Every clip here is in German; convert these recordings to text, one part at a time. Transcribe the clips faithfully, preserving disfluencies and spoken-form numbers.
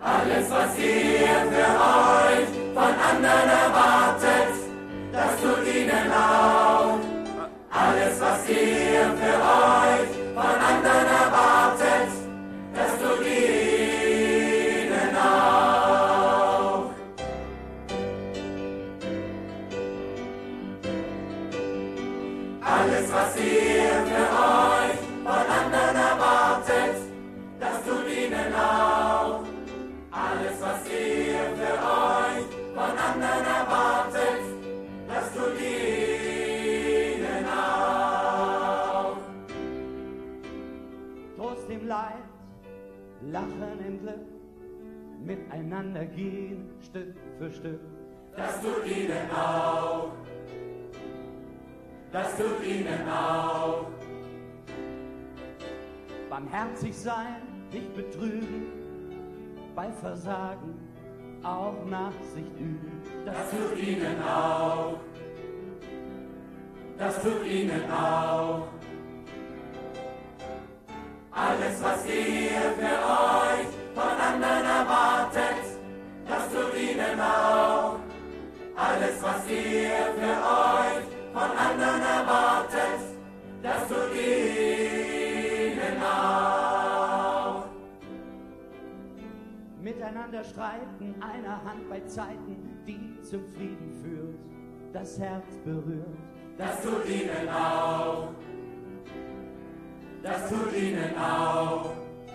Alles, was ihr für euch von anderen erwartet, das tut ihnen auch. Alles, was ihr für euch von anderen erwartet, das tut ihnen auch. Alles, was ihr für euch von anderen erwartet, das tut ihnen auch. Alles, was ihr für euch von anderen erwartet, das tut ihnen auch. Trost im Leid, Lachen im Glück, miteinander gehen Stück für Stück. Das tut ihnen auch. Das tut ihnen auch. Barmherzig sein, nicht betrügen, bei Versagen auch Nachsicht üben. Das tut ihnen auch. Das tut ihnen auch. Alles, was ihr für euch von anderen erwartet, das tut ihnen auch. Alles, was ihr für euch von anderen erwartet, das tut ihnen auch. Miteinander streiten, einer Hand bei Zeiten, die zum Frieden führt, das Herz berührt. Das tut ihnen auch. Das tut ihnen auch.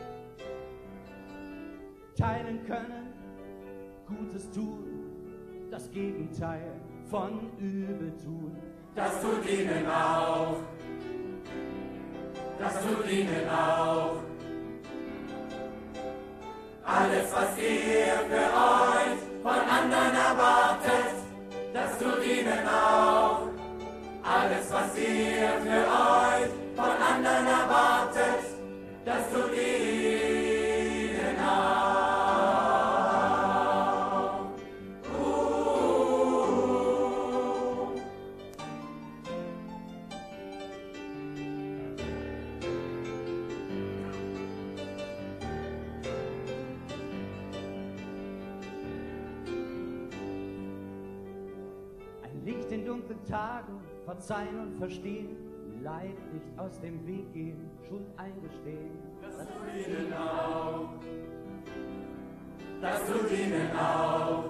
Teilen können, Gutes tun, das Gegenteil von Übel tun. Das tut ihnen auch. Das tut ihnen auch. Alles, was ihr für euch von anderen erwartet, das tut ihnen auch. Alles, was ihr für euch von anderen erwartet, das tut ihnen auch. Licht in dunklen Tagen, verzeihen und verstehen, Leid nicht aus dem Weg gehen, Schuld eingestehen. Das tut ihnen auch. Das tut ihnen auch.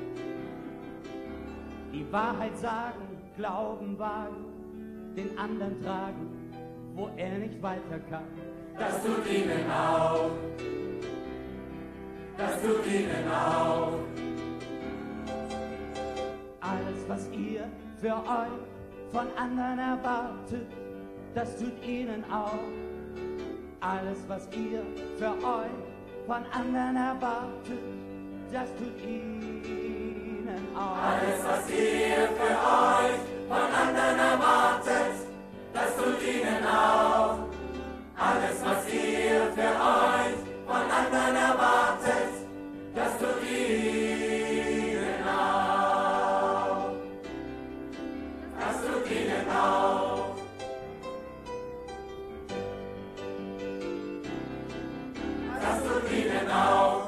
Die Wahrheit sagen, Glauben wagen, den anderen tragen, wo er nicht weiter kann. Das tut ihnen auch. Das tut ihnen auch. Alles, was ihr für euch von anderen erwartet, das tut ihnen auch. Alles, was ihr für euch von anderen erwartet, das tut ihnen auch. Alles, was ihr für euch von anderen erwartet, das tut ihnen auch. Alles, was ihr für euch von anderen erwartet, das tut ihnen auch. Das tut ihnen auch. Das tut ihnen auch.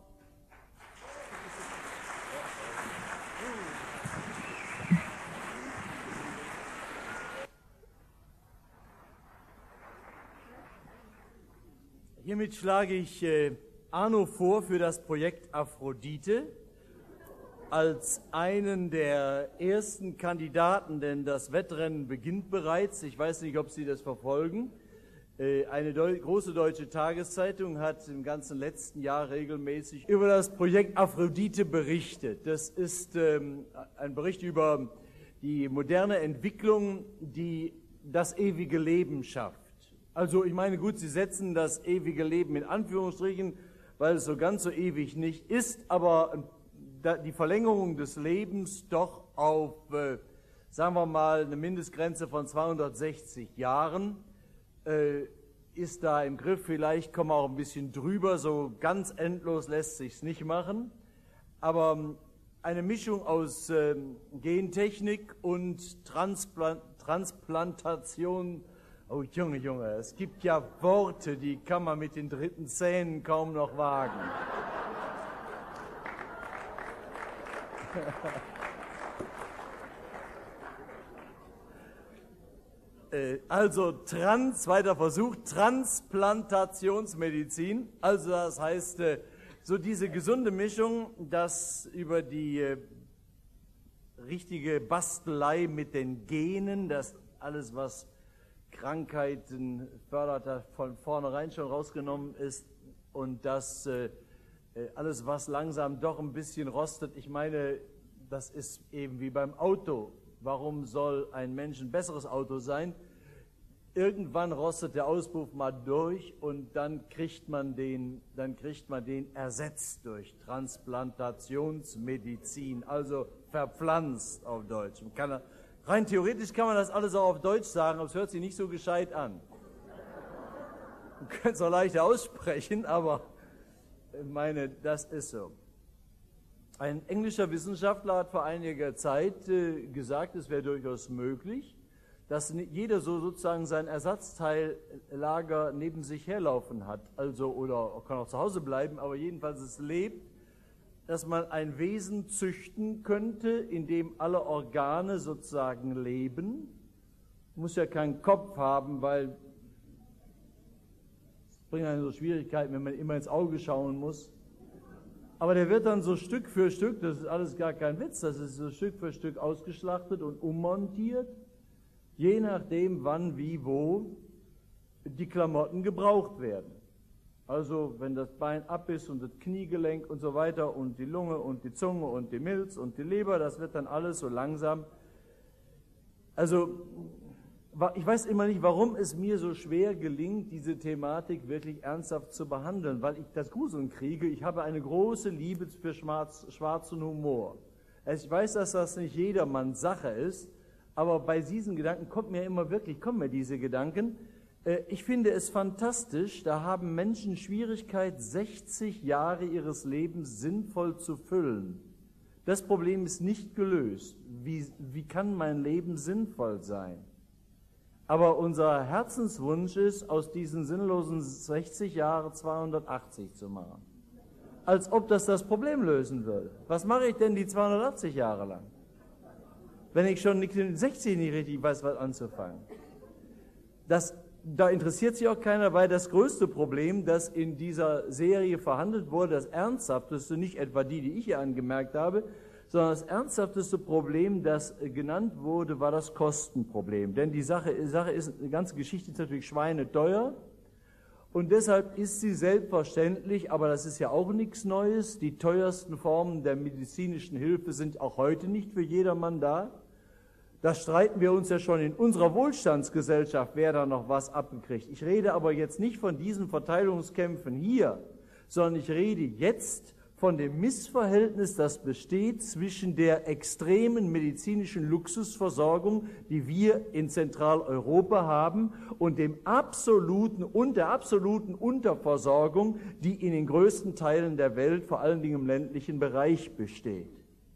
Hiermit schlage ich äh, Arno vor für das Projekt Aphrodite als einen der ersten Kandidaten, denn das Wettrennen beginnt bereits. Ich weiß nicht, ob Sie das verfolgen. Äh, eine Deu- große deutsche Tageszeitung hat im ganzen letzten Jahr regelmäßig über das Projekt Aphrodite berichtet. Das ist ähm, ein Bericht über die moderne Entwicklung, die das ewige Leben schafft. Also ich meine, gut, Sie setzen das ewige Leben in Anführungsstrichen, weil es so ganz so ewig nicht ist, aber die Verlängerung des Lebens doch auf, äh, sagen wir mal, eine Mindestgrenze von zweihundertsechzig Jahren äh, ist da im Griff. Vielleicht kommen wir auch ein bisschen drüber, so ganz endlos lässt sich's nicht machen. Aber eine Mischung aus äh, Gentechnik und Transplan- Transplantation. Oh Junge, Junge, es gibt ja Worte, die kann man mit den dritten Zähnen kaum noch wagen. Also Trans, zweiter Versuch, Transplantationsmedizin, also das heißt, so diese gesunde Mischung, dass über die äh, richtige Bastelei mit den Genen, dass alles, was Krankheiten fördert, von vornherein schon rausgenommen ist und dass äh, alles, was langsam doch ein bisschen rostet, ich meine, das ist eben wie beim Auto. Warum soll ein Mensch ein besseres Auto sein? Irgendwann rostet der Auspuff mal durch und dann kriegt man den, dann kriegt man den ersetzt durch Transplantationsmedizin, also verpflanzt auf Deutsch. Man kann, rein theoretisch kann man das alles auch auf Deutsch sagen, aber es hört sich nicht so gescheit an. Man könnte es auch leichter aussprechen, aber ich meine, das ist so. Ein englischer Wissenschaftler hat vor einiger Zeit äh, gesagt, es wäre durchaus möglich, dass jeder so sozusagen sein Ersatzteillager neben sich herlaufen hat, also oder kann auch zu Hause bleiben, aber jedenfalls es lebt, dass man ein Wesen züchten könnte, in dem alle Organe sozusagen leben. Muss ja keinen Kopf haben, weil es bringt einen so Schwierigkeiten, wenn man immer ins Auge schauen muss. Aber der wird dann so Stück für Stück, das ist alles gar kein Witz, das ist so Stück für Stück ausgeschlachtet und ummontiert, je nachdem, wann, wie, wo die Klamotten gebraucht werden. Also wenn das Bein ab ist und das Kniegelenk und so weiter und die Lunge und die Zunge und die Milz und die Leber, das wird dann alles so langsam. Also ich weiß immer nicht, warum es mir so schwer gelingt, diese Thematik wirklich ernsthaft zu behandeln, weil ich das Gruseln kriege. Ich habe eine große Liebe für schwarz, schwarzen Humor. Also ich weiß, dass das nicht jedermanns Sache ist, aber bei diesen Gedanken kommt mir immer wirklich, kommen mir diese Gedanken. Ich finde es fantastisch, da haben Menschen Schwierigkeit, sechzig Jahre ihres Lebens sinnvoll zu füllen. Das Problem ist nicht gelöst. Wie, wie kann mein Leben sinnvoll sein? Aber unser Herzenswunsch ist, aus diesen sinnlosen sechzig Jahren zweihundertachtzig zu machen. Als ob das das Problem lösen würde. Was mache ich denn die zweihundertachtzig Jahre lang? Wenn ich schon mit sechzig nicht richtig weiß, was anzufangen. Das, da interessiert sich auch keiner, weil das größte Problem, das in dieser Serie verhandelt wurde, das ernsthafteste, nicht etwa die, die ich hier angemerkt habe, sondern das ernsthafteste Problem, das genannt wurde, war das Kostenproblem. Denn die Sache, die Sache ist, die ganze Geschichte ist natürlich schweineteuer und deshalb ist sie selbstverständlich, aber das ist ja auch nichts Neues, die teuersten Formen der medizinischen Hilfe sind auch heute nicht für jedermann da. Da streiten wir uns ja schon in unserer Wohlstandsgesellschaft, wer da noch was abgekriegt. Ich rede aber jetzt nicht von diesen Verteilungskämpfen hier, sondern ich rede jetzt von dem Missverhältnis, das besteht zwischen der extremen medizinischen Luxusversorgung, die wir in Zentraleuropa haben, und dem absoluten und der absoluten Unterversorgung, die in den größten Teilen der Welt, vor allen Dingen im ländlichen Bereich, besteht.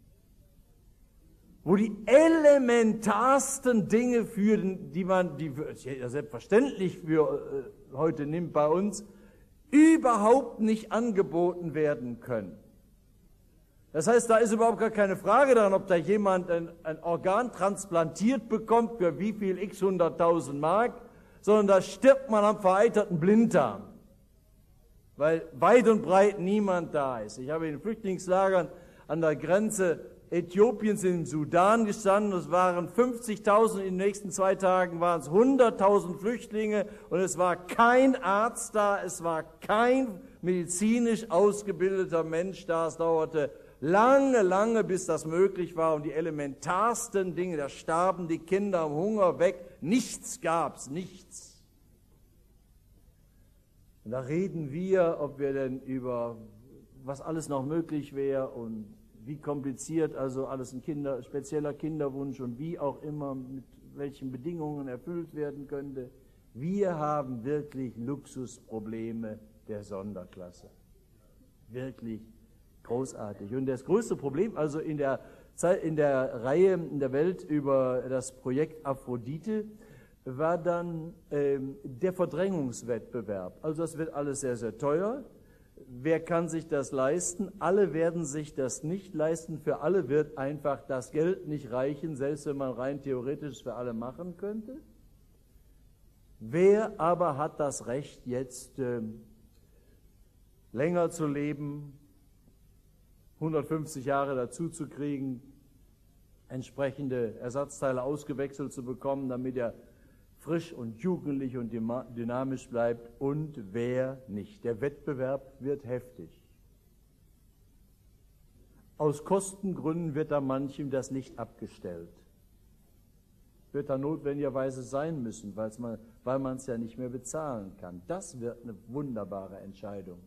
Wo die elementarsten Dinge für, die man, die ja selbstverständlich für äh, heute nimmt bei uns, überhaupt nicht angeboten werden können. Das heißt, da ist überhaupt gar keine Frage daran, ob da jemand ein, ein Organ transplantiert bekommt für wie viel x hunderttausend Mark, sondern da stirbt man am vereiterten Blinddarm, weil weit und breit niemand da ist. Ich habe in den Flüchtlingslagern an der Grenze Äthiopiens im Sudan gestanden, es waren fünfzigtausend, in den nächsten zwei Tagen waren es hunderttausend Flüchtlinge und es war kein Arzt da, es war kein medizinisch ausgebildeter Mensch da, es dauerte lange, lange, bis das möglich war und die elementarsten Dinge, da starben die Kinder am Hunger weg, nichts gab's, nichts. Und da reden wir, ob wir denn über was alles noch möglich wäre und wie kompliziert also alles ein Kinder, spezieller Kinderwunsch und wie auch immer, mit welchen Bedingungen erfüllt werden könnte. Wir haben wirklich Luxusprobleme der Sonderklasse. Wirklich großartig. Und das größte Problem, also in der, Zeit, in der Reihe in der Welt über das Projekt Aphrodite, war dann ähm, der Verdrängungswettbewerb. Also das wird alles sehr, sehr teuer. wer kann sich das leisten? Alle werden sich das nicht leisten. Für alle wird einfach das Geld nicht reichen, selbst wenn man rein theoretisch für alle machen könnte. Wer aber hat das Recht, jetzt äh, länger zu leben, hundertfünfzig Jahre dazu zu kriegen, entsprechende Ersatzteile ausgewechselt zu bekommen, damit er frisch und jugendlich und dynamisch bleibt, und wer nicht? Der Wettbewerb wird heftig. Aus Kostengründen wird da manchem das Licht abgestellt. Wird da notwendigerweise sein müssen, weil's man, weil man es ja nicht mehr bezahlen kann. Das wird eine wunderbare Entscheidung.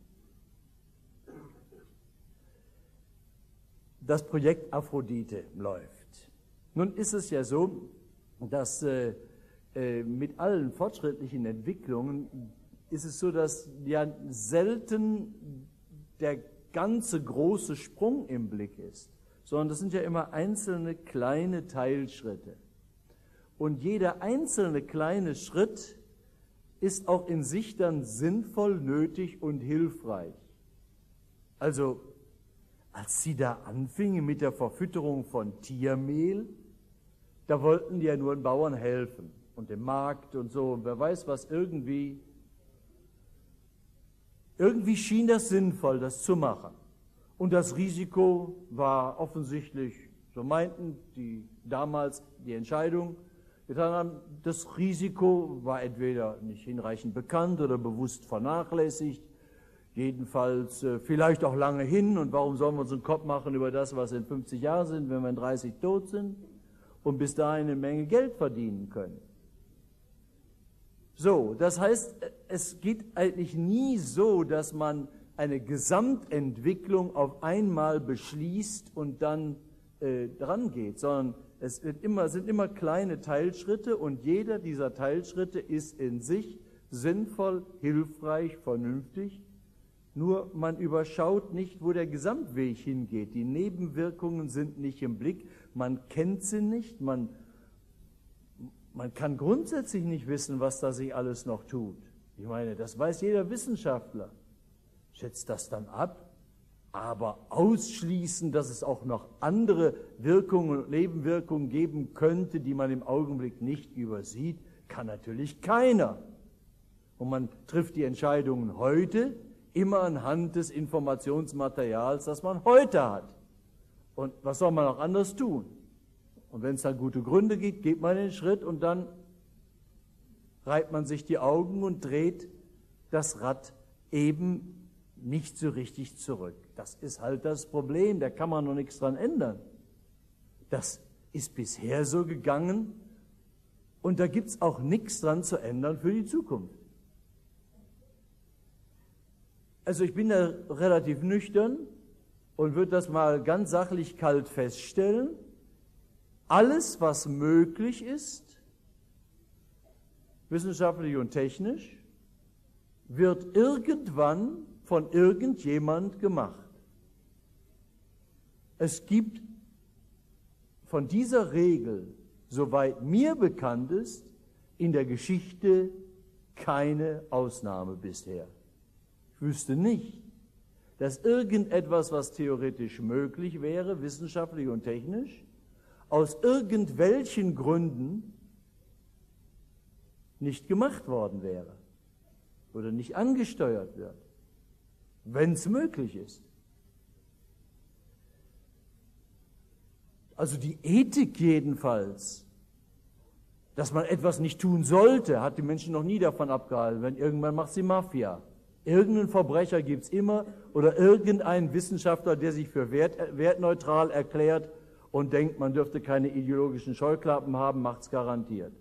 Das Projekt Aphrodite läuft. Nun ist es ja so, dass äh, äh, mit allen fortschrittlichen Entwicklungen ist es so, dass ja selten der ganze große Sprung im Blick ist, sondern das sind ja immer einzelne kleine Teilschritte. Und jeder einzelne kleine Schritt ist auch in sich dann sinnvoll, nötig und hilfreich. Also, als sie da anfingen mit der Verfütterung von Tiermehl, da wollten die ja nur den Bauern helfen und dem Markt und so. Und wer weiß was, irgendwie, irgendwie schien das sinnvoll, das zu machen. Und das Risiko war offensichtlich, so meinten die damals die Entscheidung getan haben, das Risiko war entweder nicht hinreichend bekannt oder bewusst vernachlässigt, jedenfalls äh, vielleicht auch lange hin. Und warum sollen wir uns einen Kopf machen über das, was in fünfzig Jahren sind, wenn wir in dreißig tot sind und bis dahin eine Menge Geld verdienen können? So, das heißt, es geht eigentlich nie so, dass man eine Gesamtentwicklung auf einmal beschließt und dann äh, dran geht, sondern es wird immer, sind immer kleine Teilschritte, und jeder dieser Teilschritte ist in sich sinnvoll, hilfreich, vernünftig. Nur man überschaut nicht, wo der Gesamtweg hingeht. Die Nebenwirkungen sind nicht im Blick, man kennt sie nicht, man, man kann grundsätzlich nicht wissen, was da sich alles noch tut. Ich meine, das weiß jeder Wissenschaftler, schätzt das dann ab. Aber ausschließen, dass es auch noch andere Wirkungen und Nebenwirkungen geben könnte, die man im Augenblick nicht übersieht, kann natürlich keiner. Und man trifft die Entscheidungen heute immer anhand des Informationsmaterials, das man heute hat. Und was soll man auch anders tun? Und wenn es dann gute Gründe gibt, geht man den Schritt und dann reibt man sich die Augen und dreht das Rad eben nicht so richtig zurück. Das ist halt das Problem, da kann man noch nichts dran ändern. Das ist bisher so gegangen und da gibt es auch nichts dran zu ändern für die Zukunft. Also ich bin da relativ nüchtern und würde das mal ganz sachlich kalt feststellen. Alles, was möglich ist, wissenschaftlich und technisch, wird irgendwann von irgendjemand gemacht. Es gibt von dieser Regel, soweit mir bekannt ist, in der Geschichte keine Ausnahme bisher. Ich wüsste nicht, dass irgendetwas, was theoretisch möglich wäre, wissenschaftlich und technisch, aus irgendwelchen Gründen nicht gemacht worden wäre oder nicht angesteuert wird, wenn es möglich ist. Also die Ethik jedenfalls, dass man etwas nicht tun sollte, hat die Menschen noch nie davon abgehalten. Wenn irgendwann macht sie Mafia. Irgendeinen Verbrecher gibt es immer oder irgendeinen Wissenschaftler, der sich für wert, wertneutral erklärt und denkt, man dürfte keine ideologischen Scheuklappen haben, macht es garantiert.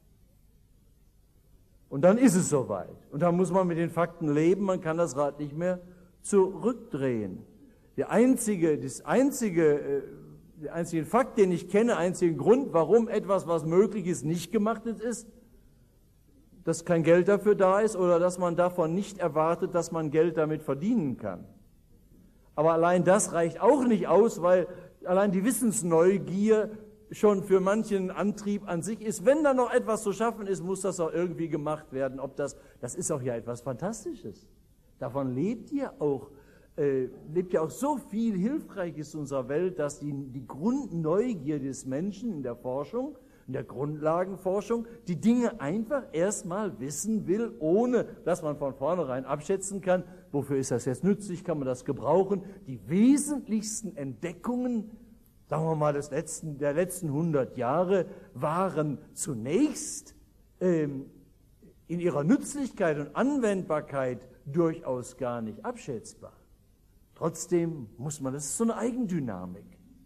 Und dann ist es soweit. Und dann muss man mit den Fakten leben, man kann das Rad nicht mehr zurückdrehen. Der einzige, das einzige, der einzige Fakt, den ich kenne, einzigen Grund, warum etwas, was möglich ist, nicht gemacht ist, dass kein Geld dafür da ist oder dass man davon nicht erwartet, dass man Geld damit verdienen kann. Aber allein das reicht auch nicht aus, weil allein die Wissensneugier schon für manchen Antrieb an sich ist. Wenn da noch etwas zu schaffen ist, muss das auch irgendwie gemacht werden. Ob das, das ist auch ja etwas Fantastisches. Davon lebt ja auch, äh, lebt ja auch so viel Hilfreiches in unserer Welt, dass die, die Grundneugier des Menschen in der Forschung, in der Grundlagenforschung, die Dinge einfach erstmal wissen will, ohne dass man von vornherein abschätzen kann, wofür ist das jetzt nützlich, kann man das gebrauchen. Die wesentlichsten Entdeckungen, sagen wir mal, des letzten, der letzten hundert Jahre waren zunächst ähm, in ihrer Nützlichkeit und Anwendbarkeit durchaus gar nicht abschätzbar. Trotzdem muss man, das ist so eine Eigendynamik.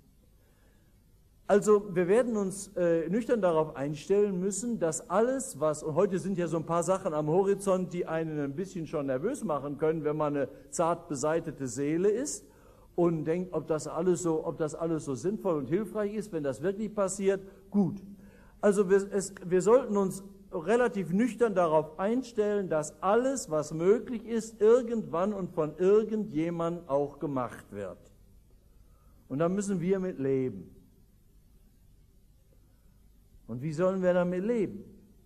Also wir werden uns äh, nüchtern darauf einstellen müssen, dass alles, was, und heute sind ja so ein paar Sachen am Horizont, die einen ein bisschen schon nervös machen können, wenn man eine zart beseitete Seele ist und denkt, ob das alles so, ob das alles so sinnvoll und hilfreich ist, wenn das wirklich passiert, gut. Also wir, es, wir sollten uns relativ nüchtern darauf einstellen, dass alles, was möglich ist, irgendwann und von irgendjemandem auch gemacht wird. Und da müssen wir mit leben. Und wie sollen wir damit leben?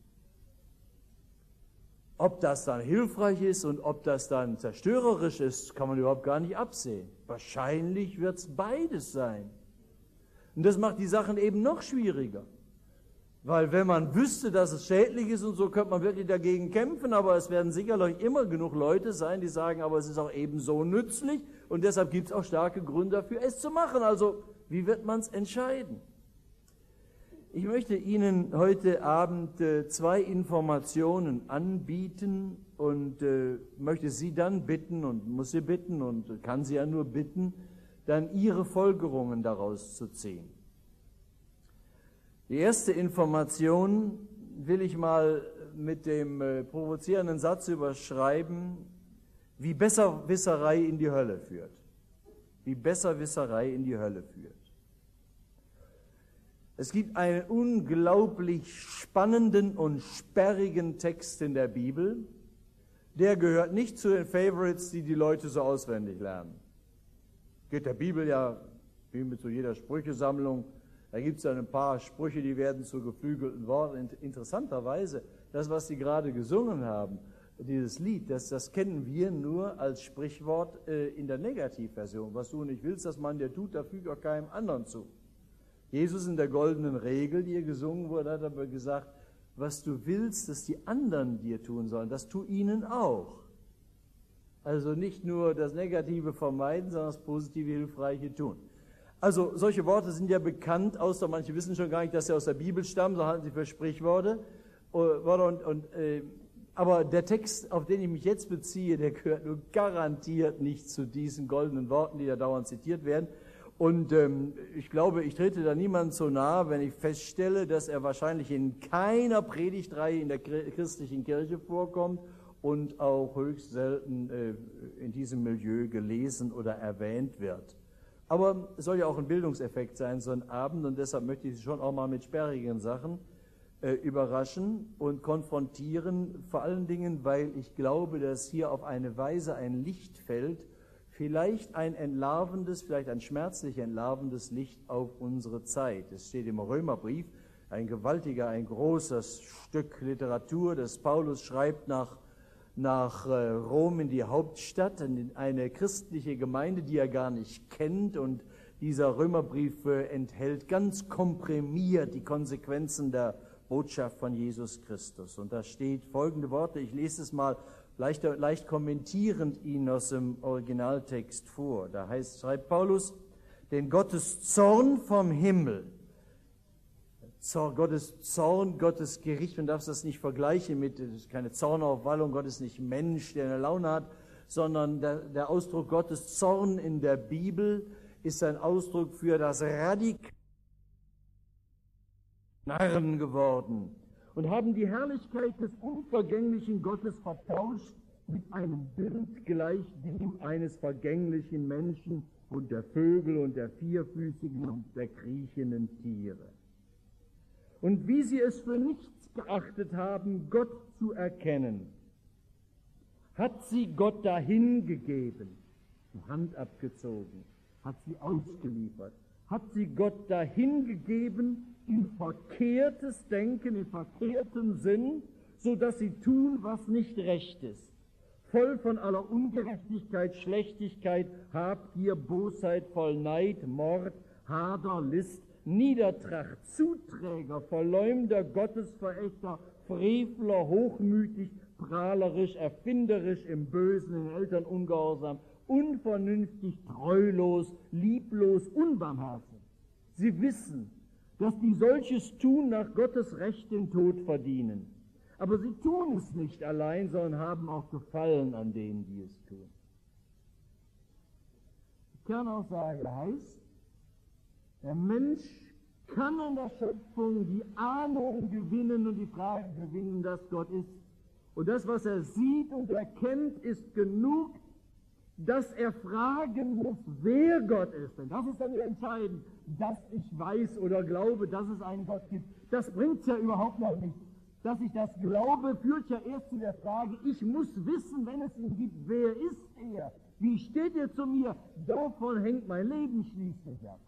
Ob das dann hilfreich ist und ob das dann zerstörerisch ist, kann man überhaupt gar nicht absehen. Wahrscheinlich wird es beides sein. Und das macht die Sachen eben noch schwieriger. Weil wenn man wüsste, dass es schädlich ist und so, könnte man wirklich dagegen kämpfen, aber es werden sicherlich immer genug Leute sein, die sagen, aber es ist auch ebenso nützlich und deshalb gibt es auch starke Gründe dafür, es zu machen. Also, wie wird man es entscheiden? Ich möchte Ihnen heute Abend äh, zwei Informationen anbieten und äh, möchte Sie dann bitten und muss Sie bitten und kann Sie ja nur bitten, dann Ihre Folgerungen daraus zu ziehen. Die erste Information will ich mal mit dem äh, provozierenden Satz überschreiben, wie Besserwisserei in die Hölle führt. Wie Besserwisserei in die Hölle führt. Es gibt einen unglaublich spannenden und sperrigen Text in der Bibel, der gehört nicht zu den Favorites, die die Leute so auswendig lernen. Geht der Bibel ja, wie mit so jeder Sprüchesammlung, da gibt es ja ein paar Sprüche, die werden zu geflügelten Worten. Interessanterweise, das, was Sie gerade gesungen haben, dieses Lied, das, das kennen wir nur als Sprichwort äh, in der Negativversion. Was du nicht willst, dass man dir tut, da fügt auch keinem anderen zu. Jesus in der goldenen Regel, die hier gesungen wurde, hat aber gesagt, was du willst, dass die anderen dir tun sollen, das tu ihnen auch. Also nicht nur das Negative vermeiden, sondern das Positive, Hilfreiche tun. Also solche Worte sind ja bekannt, außer manche wissen schon gar nicht, dass sie aus der Bibel stammen, so halten sie für Sprichworte. Und, und, äh, aber der Text, auf den ich mich jetzt beziehe, der gehört nur garantiert nicht zu diesen goldenen Worten, die da dauernd zitiert werden. Und ähm, ich glaube, ich trete da niemandem so nahe, wenn ich feststelle, dass er wahrscheinlich in keiner Predigtreihe in der christlichen Kirche vorkommt und auch höchst selten äh, in diesem Milieu gelesen oder erwähnt wird. Aber es soll ja auch ein Bildungseffekt sein, so ein Abend, und deshalb möchte ich Sie schon auch mal mit sperrigen Sachen äh, überraschen und konfrontieren, vor allen Dingen, weil ich glaube, dass hier auf eine Weise ein Licht fällt, vielleicht ein entlarvendes, vielleicht ein schmerzlich entlarvendes Licht auf unsere Zeit. Es steht im Römerbrief, ein gewaltiger, ein großes Stück Literatur, das Paulus schreibt nach, nach äh, Rom in die Hauptstadt, in eine christliche Gemeinde, die er gar nicht kennt. Und dieser Römerbrief äh, enthält ganz komprimiert die Konsequenzen der Botschaft von Jesus Christus. Und da steht folgende Worte, ich lese es mal Leicht, leicht kommentierend ihn aus dem Originaltext vor. Da heißt, schreibt Paulus, denn Gottes Zorn vom Himmel, Zorn, Gottes Zorn, Gottes Gericht, man darf das nicht vergleichen mit, das ist keine Zornaufwallung, Gott ist nicht Mensch, der eine Laune hat, sondern der, der Ausdruck Gottes Zorn in der Bibel ist ein Ausdruck für das radikale Narren geworden. Und haben die Herrlichkeit des unvergänglichen Gottes vertauscht mit einem Bild gleich dem eines vergänglichen Menschen und der Vögel und der vierfüßigen und der kriechenden Tiere. Und wie sie es für nichts geachtet haben, Gott zu erkennen, hat sie Gott dahingegeben, die Hand abgezogen, hat sie ausgeliefert, hat sie Gott dahingegeben, in verkehrtes Denken, in verkehrten Sinn, so dass sie tun, was nicht recht ist. voll von aller Ungerechtigkeit, Schlechtigkeit, Habgier, Bosheit, voll Neid, Mord, Hader, List, Niedertracht, Zuträger, Verleumder, Gottesverächter, Frevler, hochmütig, prahlerisch, erfinderisch, im Bösen, den Eltern ungehorsam, unvernünftig, treulos, lieblos, unbarmherzig. Sie wissen, dass die solches tun nach Gottes Recht den Tod verdienen. Aber sie tun es nicht allein, sondern haben auch Gefallen an denen, die es tun. Die Kernaussage heißt, der Mensch kann in der Schöpfung die Ahnung gewinnen und die Frage gewinnen, dass Gott ist. Und das, was er sieht und erkennt, ist genug, dass er fragen muss, wer Gott ist. Denn das ist dann entscheidend, dass ich weiß oder glaube, dass es einen Gott gibt. Das bringt es ja überhaupt noch nicht. Dass ich das glaube, führt ja erst zu der Frage, ich muss wissen, wenn es ihn gibt, wer ist er? Wie steht er zu mir? Davon hängt mein Leben schließlich ab.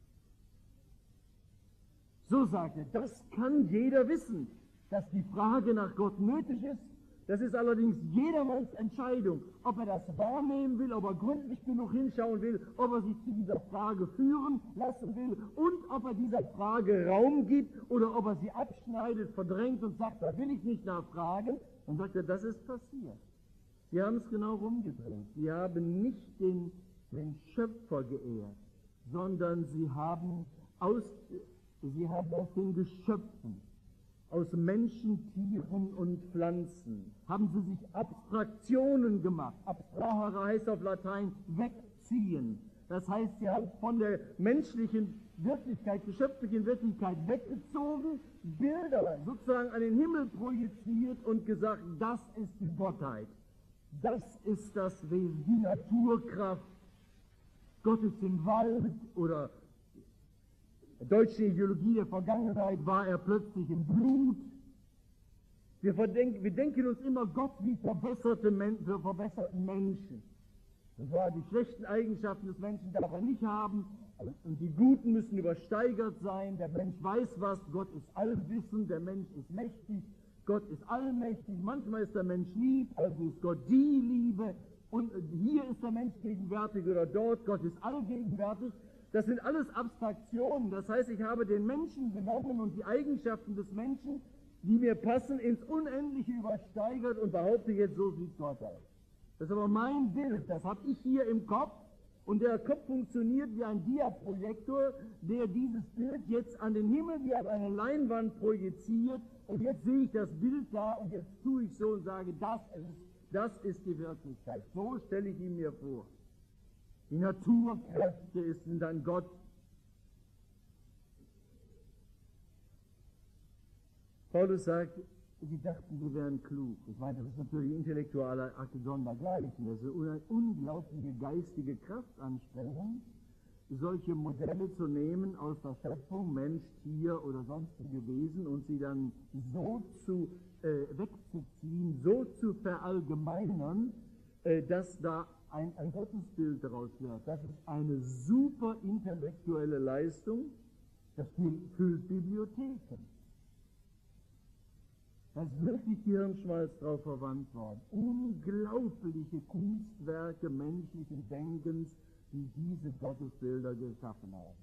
So sagt er, das kann jeder wissen, dass die Frage nach Gott nötig ist. Das ist allerdings jedermanns Entscheidung, ob er das wahrnehmen will, ob er gründlich genug hinschauen will, ob er sich zu dieser Frage führen lassen will und ob er dieser Frage Raum gibt oder ob er sie abschneidet, verdrängt und sagt, da will ich nicht nachfragen. Dann sagt er, das ist passiert. Sie haben es genau rumgedreht. Sie haben nicht den, den Schöpfer geehrt, sondern sie haben aus, sie haben aus den Geschöpfen, aus Menschen, Tieren und Pflanzen, haben sie sich Abstraktionen gemacht. Abstrahere heißt auf Latein wegziehen. Das heißt, sie haben von der menschlichen Wirklichkeit, geschöpflichen Wirklichkeit weggezogen, Bilder sozusagen an den Himmel projiziert und gesagt, das ist die Gottheit. Das ist das Wesen, die Naturkraft. Gott ist im Wald oder deutsche Ideologie der Vergangenheit war er plötzlich im Blut. Wir, verdenken, wir denken uns immer Gott wie verbesserte Men- für verbesserten Menschen. Das war die schlechten Eigenschaften des Menschen darf er nicht haben und die guten müssen übersteigert sein. Der Mensch weiß was, Gott ist allwissend, der Mensch ist mächtig, Gott ist allmächtig. Manchmal ist der Mensch lieb, also ist Gott die Liebe und hier ist der Mensch gegenwärtig oder dort, Gott ist allgegenwärtig. Das sind alles Abstraktionen. Das heißt, ich habe den Menschen genommen und die Eigenschaften des Menschen, die mir passen, ins Unendliche übersteigert und behaupte jetzt, so sieht Gott aus. Das ist aber mein Bild, das habe ich hier im Kopf und der Kopf funktioniert wie ein Diaprojektor, der dieses Bild jetzt an den Himmel wie auf eine Leinwand projiziert und jetzt sehe ich das Bild da und jetzt tue ich so und sage, das ist, das ist die Wirklichkeit. So stelle ich ihn mir vor. Die Naturkräfte ist dann Gott. Paulus sagt, sie dachten, sie wären klug. Ich meine, das ist natürlich intellektuelle Akte sondergleichen. Das ist eine unglaubliche geistige Kraftanstrengung, solche Modelle zu nehmen aus der Schöpfung, Mensch, Tier oder sonstige Wesen und sie dann so zu äh, wegzuziehen, so zu verallgemeinern, äh, dass da Ein, ein Gottesbild daraus wird. Das ist eine super intellektuelle Leistung, das füllt Bibliotheken. Da ist wirklich Hirnschmalz drauf verwandt worden. Unglaubliche Kunstwerke menschlichen Denkens, die diese Gottesbilder geschaffen haben.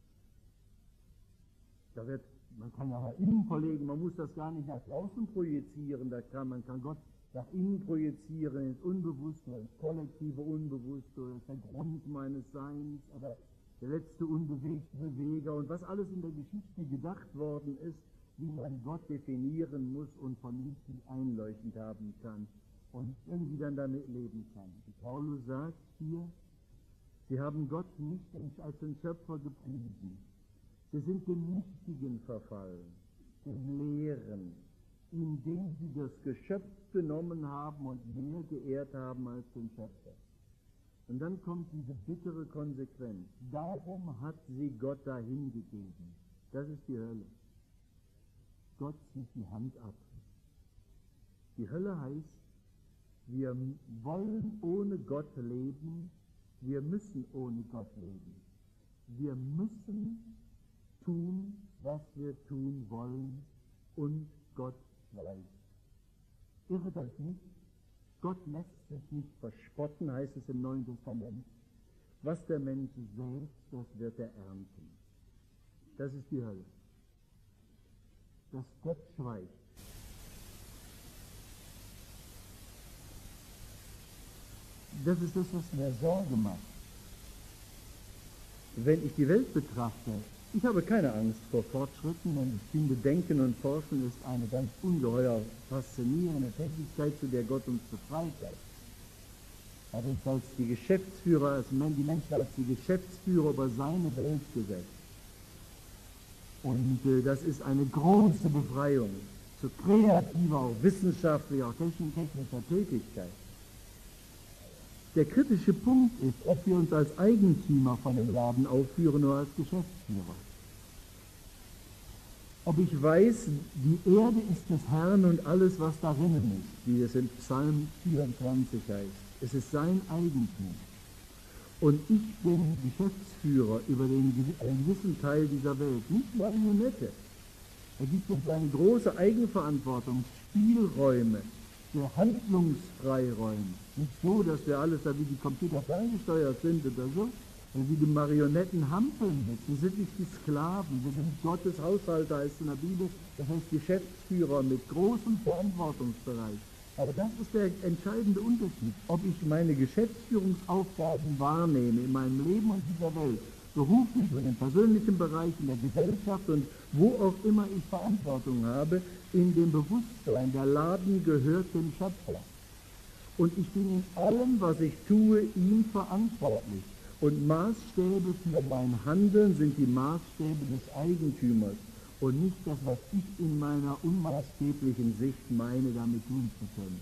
Da wird, man kann ja nach innen verlegen, man muss das gar nicht nach draußen projizieren, da kann, man kann Gott nach innen projizieren, ins Unbewusste, ins kollektive Unbewusste, das ist der Grund meines Seins, aber der letzte unbewegte Beweger und was alles in der Geschichte gedacht worden ist, wie man Gott definieren muss und vernünftig einleuchtend haben kann und irgendwie dann damit leben kann. Und Paulus sagt hier, sie haben Gott nicht als den Schöpfer gepriesen. Sie sind dem Nichtigen verfallen, dem Leeren, indem sie das Geschöpf genommen haben und mehr geehrt haben als den Schöpfer. Und dann kommt diese bittere Konsequenz. Darum hat sie Gott dahin gegeben. Das ist die Hölle. Gott zieht die Hand ab. Die Hölle heißt, wir wollen ohne Gott leben, wir müssen ohne Gott leben. Wir müssen tun, was wir tun wollen und Gott gleich. Irret euch nicht, Gott lässt sich nicht verspotten, heißt es im Neuen Testament. Was der Mensch sät, das wird er ernten. Das ist die Hölle. Dass Gott schweigt. Das ist das, was mir Sorge macht. Wenn ich die Welt betrachte, ich habe keine Angst vor Fortschritten und ich finde, Denken und Forschen ist eine ganz ungeheuer faszinierende Tätigkeit, zu der Gott uns befreit hat. Er hat uns als die Geschäftsführer, als die Menschen als die Geschäftsführer über seine Welt gesetzt. Und äh, das ist eine große Befreiung zu kreativer, auch wissenschaftlicher, auch technischer Tätigkeit. Der kritische Punkt ist, ob wir uns als Eigentümer von dem Laden aufführen oder als Geschäftsführer. Ob ich weiß, die Erde ist des Herrn und alles, was darin ist, wie es in Psalm vierundzwanzig heißt. Es ist sein Eigentum. Und ich bin Geschäftsführer über den, einen gewissen Teil dieser Welt, nicht Marionette. Er gibt uns eine große Eigenverantwortung, Spielräume, für Handlungsfreiräume. Nicht so, dass wir alles da wie die Computer ferngesteuert sind oder so, oder wie die Marionetten hampeln mit. Wir sind nicht die Sklaven, wir sind Gottes Haushalter, heißt in der Bibel, das heißt Geschäftsführer mit großem Verantwortungsbereich. Aber das ist der entscheidende Unterschied, ob ich meine Geschäftsführungsaufgaben wahrnehme in meinem Leben und dieser Welt, beruflich und im persönlichen Bereich, in der Gesellschaft und wo auch immer ich Verantwortung habe, in dem Bewusstsein, der Laden gehört dem Schöpfer. Und ich bin in allem, was ich tue, ihm verantwortlich. Und Maßstäbe für mein Handeln sind die Maßstäbe des Eigentümers und nicht das, was ich in meiner unmaßgeblichen Sicht meine, damit tun zu können.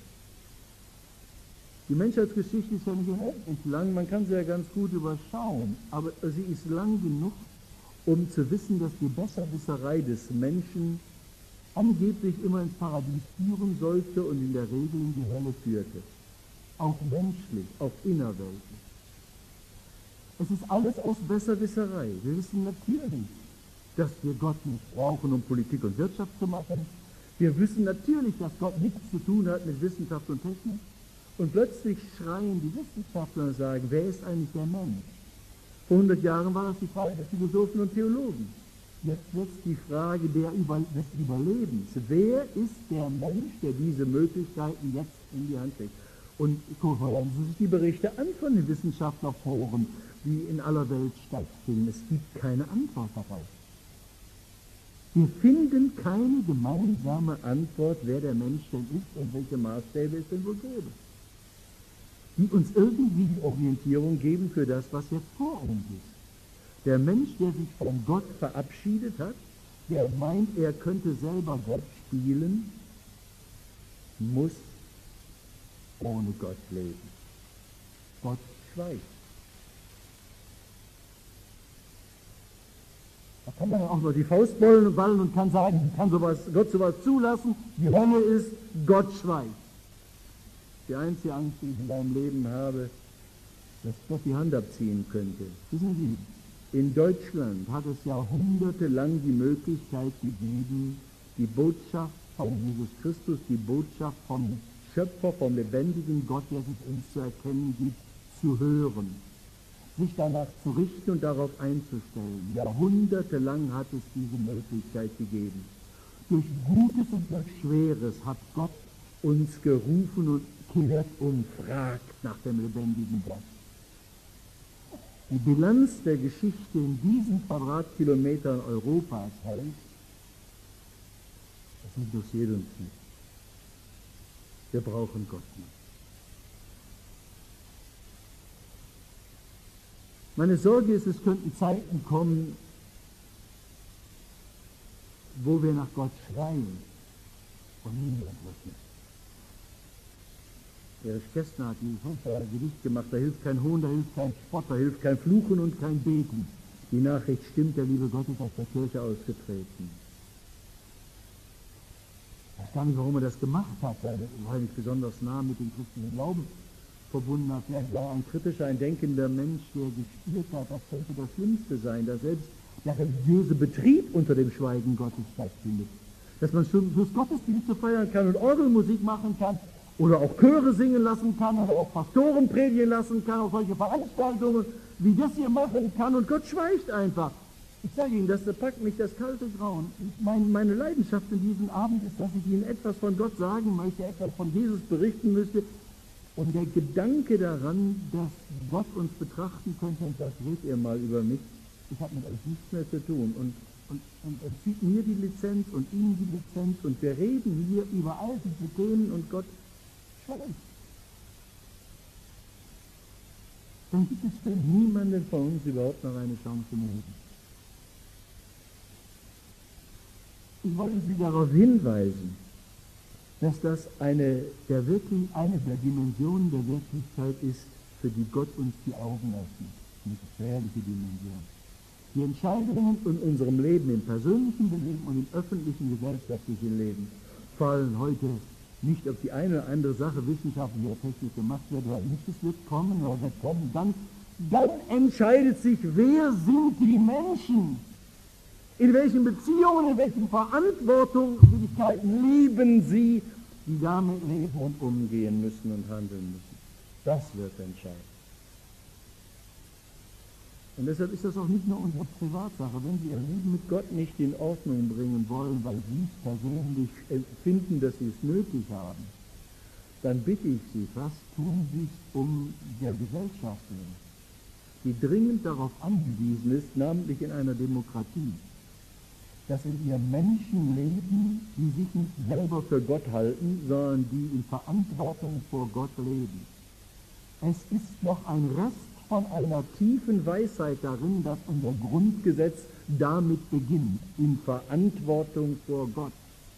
Die Menschheitsgeschichte ist ja nicht unendlich lang, man kann sie ja ganz gut überschauen, aber sie ist lang genug, um zu wissen, dass die Besserwisserei des Menschen angeblich immer ins Paradies führen sollte und in der Regel in die Hölle führte. Auch menschlich, auch innerweltlich. Es ist alles aus Besserwisserei. Wir wissen natürlich, dass wir Gott nicht brauchen, um Politik und Wirtschaft zu machen. Wir wissen natürlich, dass Gott nichts zu tun hat mit Wissenschaft und Technik. Und plötzlich schreien die Wissenschaftler und sagen, wer ist eigentlich der Mensch? Vor hundert Jahren war das die Frage der Philosophen und Theologen. Jetzt wird es die Frage der Über des Überlebens. Wer ist der Mensch, der diese Möglichkeiten jetzt in die Hand kriegt? Und hören Sie sich die Berichte an von den Wissenschaftlerforen, die in aller Welt stattfinden. Es gibt keine Antwort darauf. Wir finden keine gemeinsame Antwort, wer der Mensch denn ist und welche Maßstäbe es denn wohl gäbe, die uns irgendwie die Orientierung geben für das, was jetzt vor uns ist. Der Mensch, der sich von Gott verabschiedet hat, der meint, er könnte selber Gott spielen, muss ohne Gott leben. Gott schweigt. Da kann man ja auch nur die Faust ballen und kann sagen, kann sowas, Gott sowas zulassen. Die Hölle ist, Gott schweigt. Die einzige Angst, die ich in meinem Leben habe, dass Gott die Hand abziehen könnte. Wissen Sie, in Deutschland hat es jahrhundertelang die Möglichkeit gegeben, die Botschaft von Jesus Christus, die Botschaft vom Schöpfer, vom lebendigen Gott, der sich uns zu erkennen gibt, zu hören, sich danach zu richten und darauf einzustellen. Jahrhundertelang hat es diese Möglichkeit gegeben. Durch Gutes und durch Schweres hat Gott uns gerufen und kehrt und fragt nach dem lebendigen Gott. Die Bilanz der Geschichte in diesen Quadratkilometern Europas heißt, das interessiert uns nicht. Wir brauchen Gott nicht. Meine Sorge ist, es könnten Zeiten kommen, wo wir nach Gott schreien und niemand wird nicht. Erich Kästner hat ein furchtbares Gedicht gemacht, da hilft kein Hohn, da hilft kein Spott, da hilft kein Fluchen und kein Beten. Die Nachricht stimmt, der liebe Gott ist aus der Kirche ausgetreten. Ich weiß gar nicht, warum er das gemacht hat, weil er nicht besonders nah mit dem christlichen Glauben verbunden hat. Er war ein kritischer, ein denkender Mensch, der gespürt hat, das könnte das Schlimmste sein, dass selbst der religiöse Betrieb unter dem Schweigen Gottes stattfindet. Dass man schon fürs Gottesdienst feiern kann und Orgelmusik machen kann, oder auch Chöre singen lassen kann oder auch Pastoren predigen lassen kann, auf solche Veranstaltungen, wie das hier machen kann, und Gott schweigt einfach. Ich sage Ihnen, das packt mich das kalte Grauen. Mein, meine Leidenschaft in diesem Abend ist, dass ich Ihnen etwas von Gott sagen möchte, etwas von Jesus berichten möchte. Und der Gedanke daran, dass Gott uns betrachten könnte und sagt, redet ihr mal über mich, ich habe mit euch nichts mehr zu tun. Und, und, und er zieht mir die Lizenz und Ihnen die Lizenz und wir reden hier über all diese Themen und Gott schweigt. Dann gibt es für niemanden von uns überhaupt noch eine Chance im Leben. Ich wollte Sie darauf hinweisen, dass das eine der, wirklich, eine der Dimensionen der Wirklichkeit ist, für die Gott uns die Augen öffnet. Eine gefährliche Dimension. Die Entscheidungen in unserem Leben, im persönlichen Leben und im öffentlichen, gesellschaftlichen Leben, fallen heute nicht auf die eine oder andere Sache wissenschaftlich oder technisch gemacht wird, oder nicht, es wird kommen oder wird kommen. Dann, dann entscheidet sich, wer sind die Menschen? In welchen Beziehungen, in welchen Verantwortungswilligkeiten leben sie, die damit leben und umgehen müssen und handeln müssen. Das wird entscheiden. Und deshalb ist das auch nicht nur unsere Privatsache. Wenn Sie Ihr Leben mit Gott nicht in Ordnung bringen wollen, weil Sie es persönlich finden, dass Sie es nötig haben, dann bitte ich Sie, was tun Sie es um der Gesellschaft willen, die dringend darauf angewiesen ist, namentlich in einer Demokratie, dass in ihr Menschen leben, die sich nicht selber für Gott halten, sondern die in Verantwortung vor Gott leben. Es ist noch ein Rest von einer tiefen Weisheit darin, dass unser Grundgesetz damit beginnt, in Verantwortung vor Gott.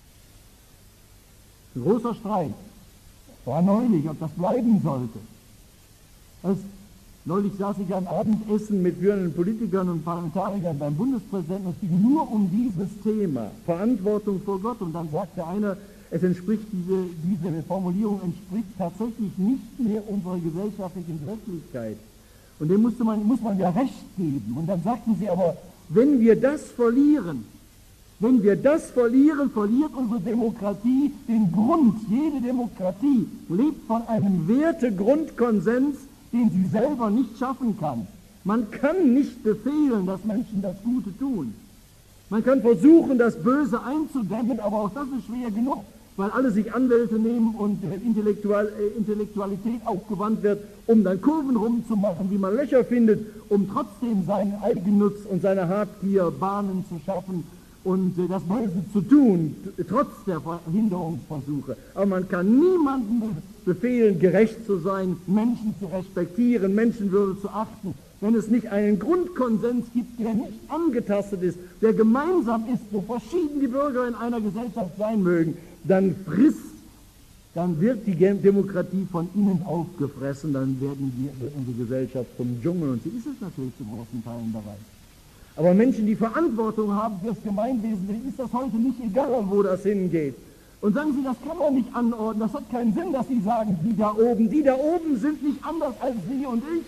Ein großer Streit war neulich, ob das bleiben sollte. Es Neulich saß ich am Abendessen mit führenden Politikern und Parlamentariern beim Bundespräsidenten, und es ging nur um dieses Thema, Verantwortung vor Gott. Und dann sagte einer, es entspricht, diese, diese Formulierung entspricht tatsächlich nicht mehr unserer gesellschaftlichen Wirklichkeit. Und dem musste man, muss man ja recht geben. Und dann sagten sie aber, wenn wir das verlieren, wenn wir das verlieren, verliert unsere Demokratie den Grund. Jede Demokratie lebt von einem Wertegrundkonsens, den sie selber nicht schaffen kann. Man kann nicht befehlen, dass Menschen das Gute tun. Man kann versuchen, das Böse einzudämmen, aber auch das ist schwer genug, weil alle sich Anwälte nehmen und Intellektual, äh, Intellektualität aufgewandt wird, um dann Kurven rumzumachen, wie man Löcher findet, um trotzdem seinen Eigennutz und seine Habgier Bahnen zu schaffen und äh, das Böse zu tun, trotz der Verhinderungsversuche. Aber man kann niemandem befehlen, gerecht zu sein, Menschen zu respektieren, Menschenwürde zu achten, wenn es nicht einen Grundkonsens gibt, der nicht angetastet ist, der gemeinsam ist, so verschieden die Bürger in einer Gesellschaft sein mögen, dann frisst, dann wird die Demokratie von innen aufgefressen, dann werden wir unsere Gesellschaft zum Dschungel, und sie ist es natürlich zu großen Teilen Bereich. Aber Menschen, die Verantwortung haben für das Gemeinwesen, denen ist das heute nicht egal, wo das hingeht. Und sagen Sie, das kann man nicht anordnen, das hat keinen Sinn, dass Sie sagen, die da oben, die da oben sind nicht anders als Sie und ich.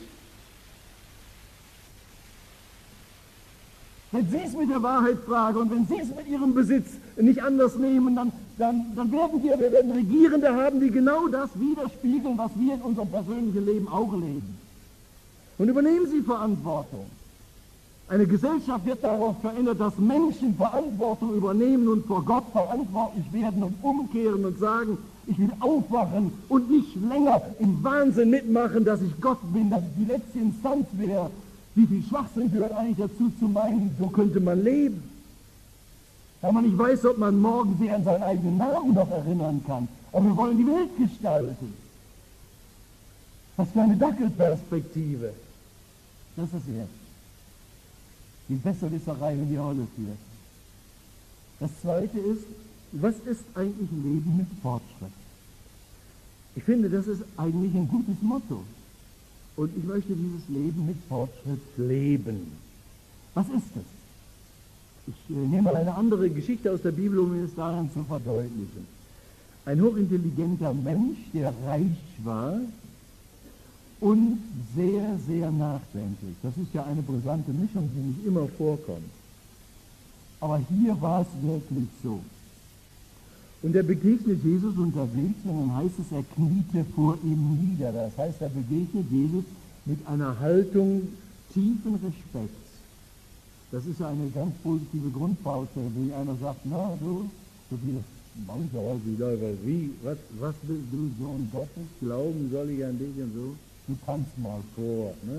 Wenn Sie es mit der Wahrheit fragen und wenn Sie es mit Ihrem Besitz nicht anders nehmen, dann, dann, dann werden wir, wir werden Regierende haben, die genau das widerspiegeln, was wir in unserem persönlichen Leben auch leben. Und übernehmen Sie Verantwortung. Eine Gesellschaft wird darauf verändert, dass Menschen Verantwortung übernehmen und vor Gott verantwortlich werden und umkehren und sagen, ich will aufwachen und nicht länger im Wahnsinn mitmachen, dass ich Gott bin, dass ich die letzte Instanz wäre. Wie viel Schwachsinn gehört eigentlich dazu zu meinen, so könnte man leben. Da man nicht weiß, ob man morgen sich an seinen eigenen Namen noch erinnern kann. Aber wir wollen die Welt gestalten. Was für eine Dackelperspektive. Das ist jetzt die Besserwisserei in die Hölle führt. Das Zweite ist, was ist eigentlich Leben mit Fortschritt? Ich finde, das ist eigentlich ein gutes Motto. Und ich möchte dieses Leben mit Fortschritt leben. Was ist es? Ich äh, nehme mal eine andere Geschichte aus der Bibel, um es daran zu verdeutlichen. Ein hochintelligenter Mensch, der reich war und sehr, sehr nachdenklich. Das ist ja eine brisante Mischung, die nicht immer vorkommt. Aber hier war es wirklich so. Und er begegnet Jesus unterwegs und dann heißt es, er kniete vor ihm nieder. Das heißt, er begegnet Jesus mit einer Haltung tiefen Respekts. Das ist ja eine ganz positive Grundbaustelle, wenn einer sagt, na du, so viel manchmal wieder, wie, was, was willst du, Sohn Gottes, glauben soll ich an dich und so? Du kannst mal vor, ne?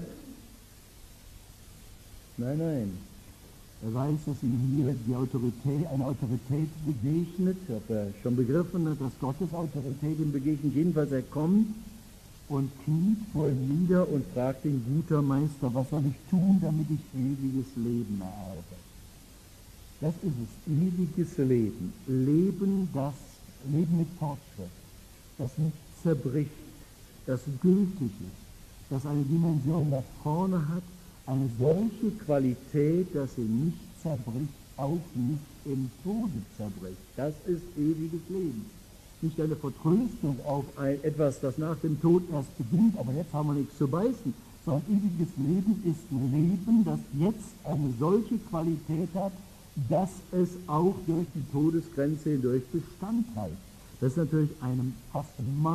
Nein, nein. Er weiß, dass ihm hier die Autorität, eine Autorität begegnet, ob er schon begriffen hat, dass Gottes Autorität ihm begegnet. Jedenfalls er kommt und kniet vor ihm nieder und fragt ihn, guter Meister, was soll ich tun, damit ich ewiges Leben erhalte? Das ist es, ewiges Leben. Leben, das Leben mit Fortschritt, das nicht zerbricht, das gültig ist, das eine Dimension nach vorne hat, eine solche Qualität, dass sie nicht zerbricht, auch nicht im Tode zerbricht. Das ist ewiges Leben. Nicht eine Vertröstung auf ein, etwas, das nach dem Tod erst beginnt, aber jetzt haben wir nichts zu beißen, sondern ewiges Leben ist ein Leben, das jetzt eine solche Qualität hat, dass es auch durch die Todesgrenze hindurch Bestand hat. Das ist natürlich eine fast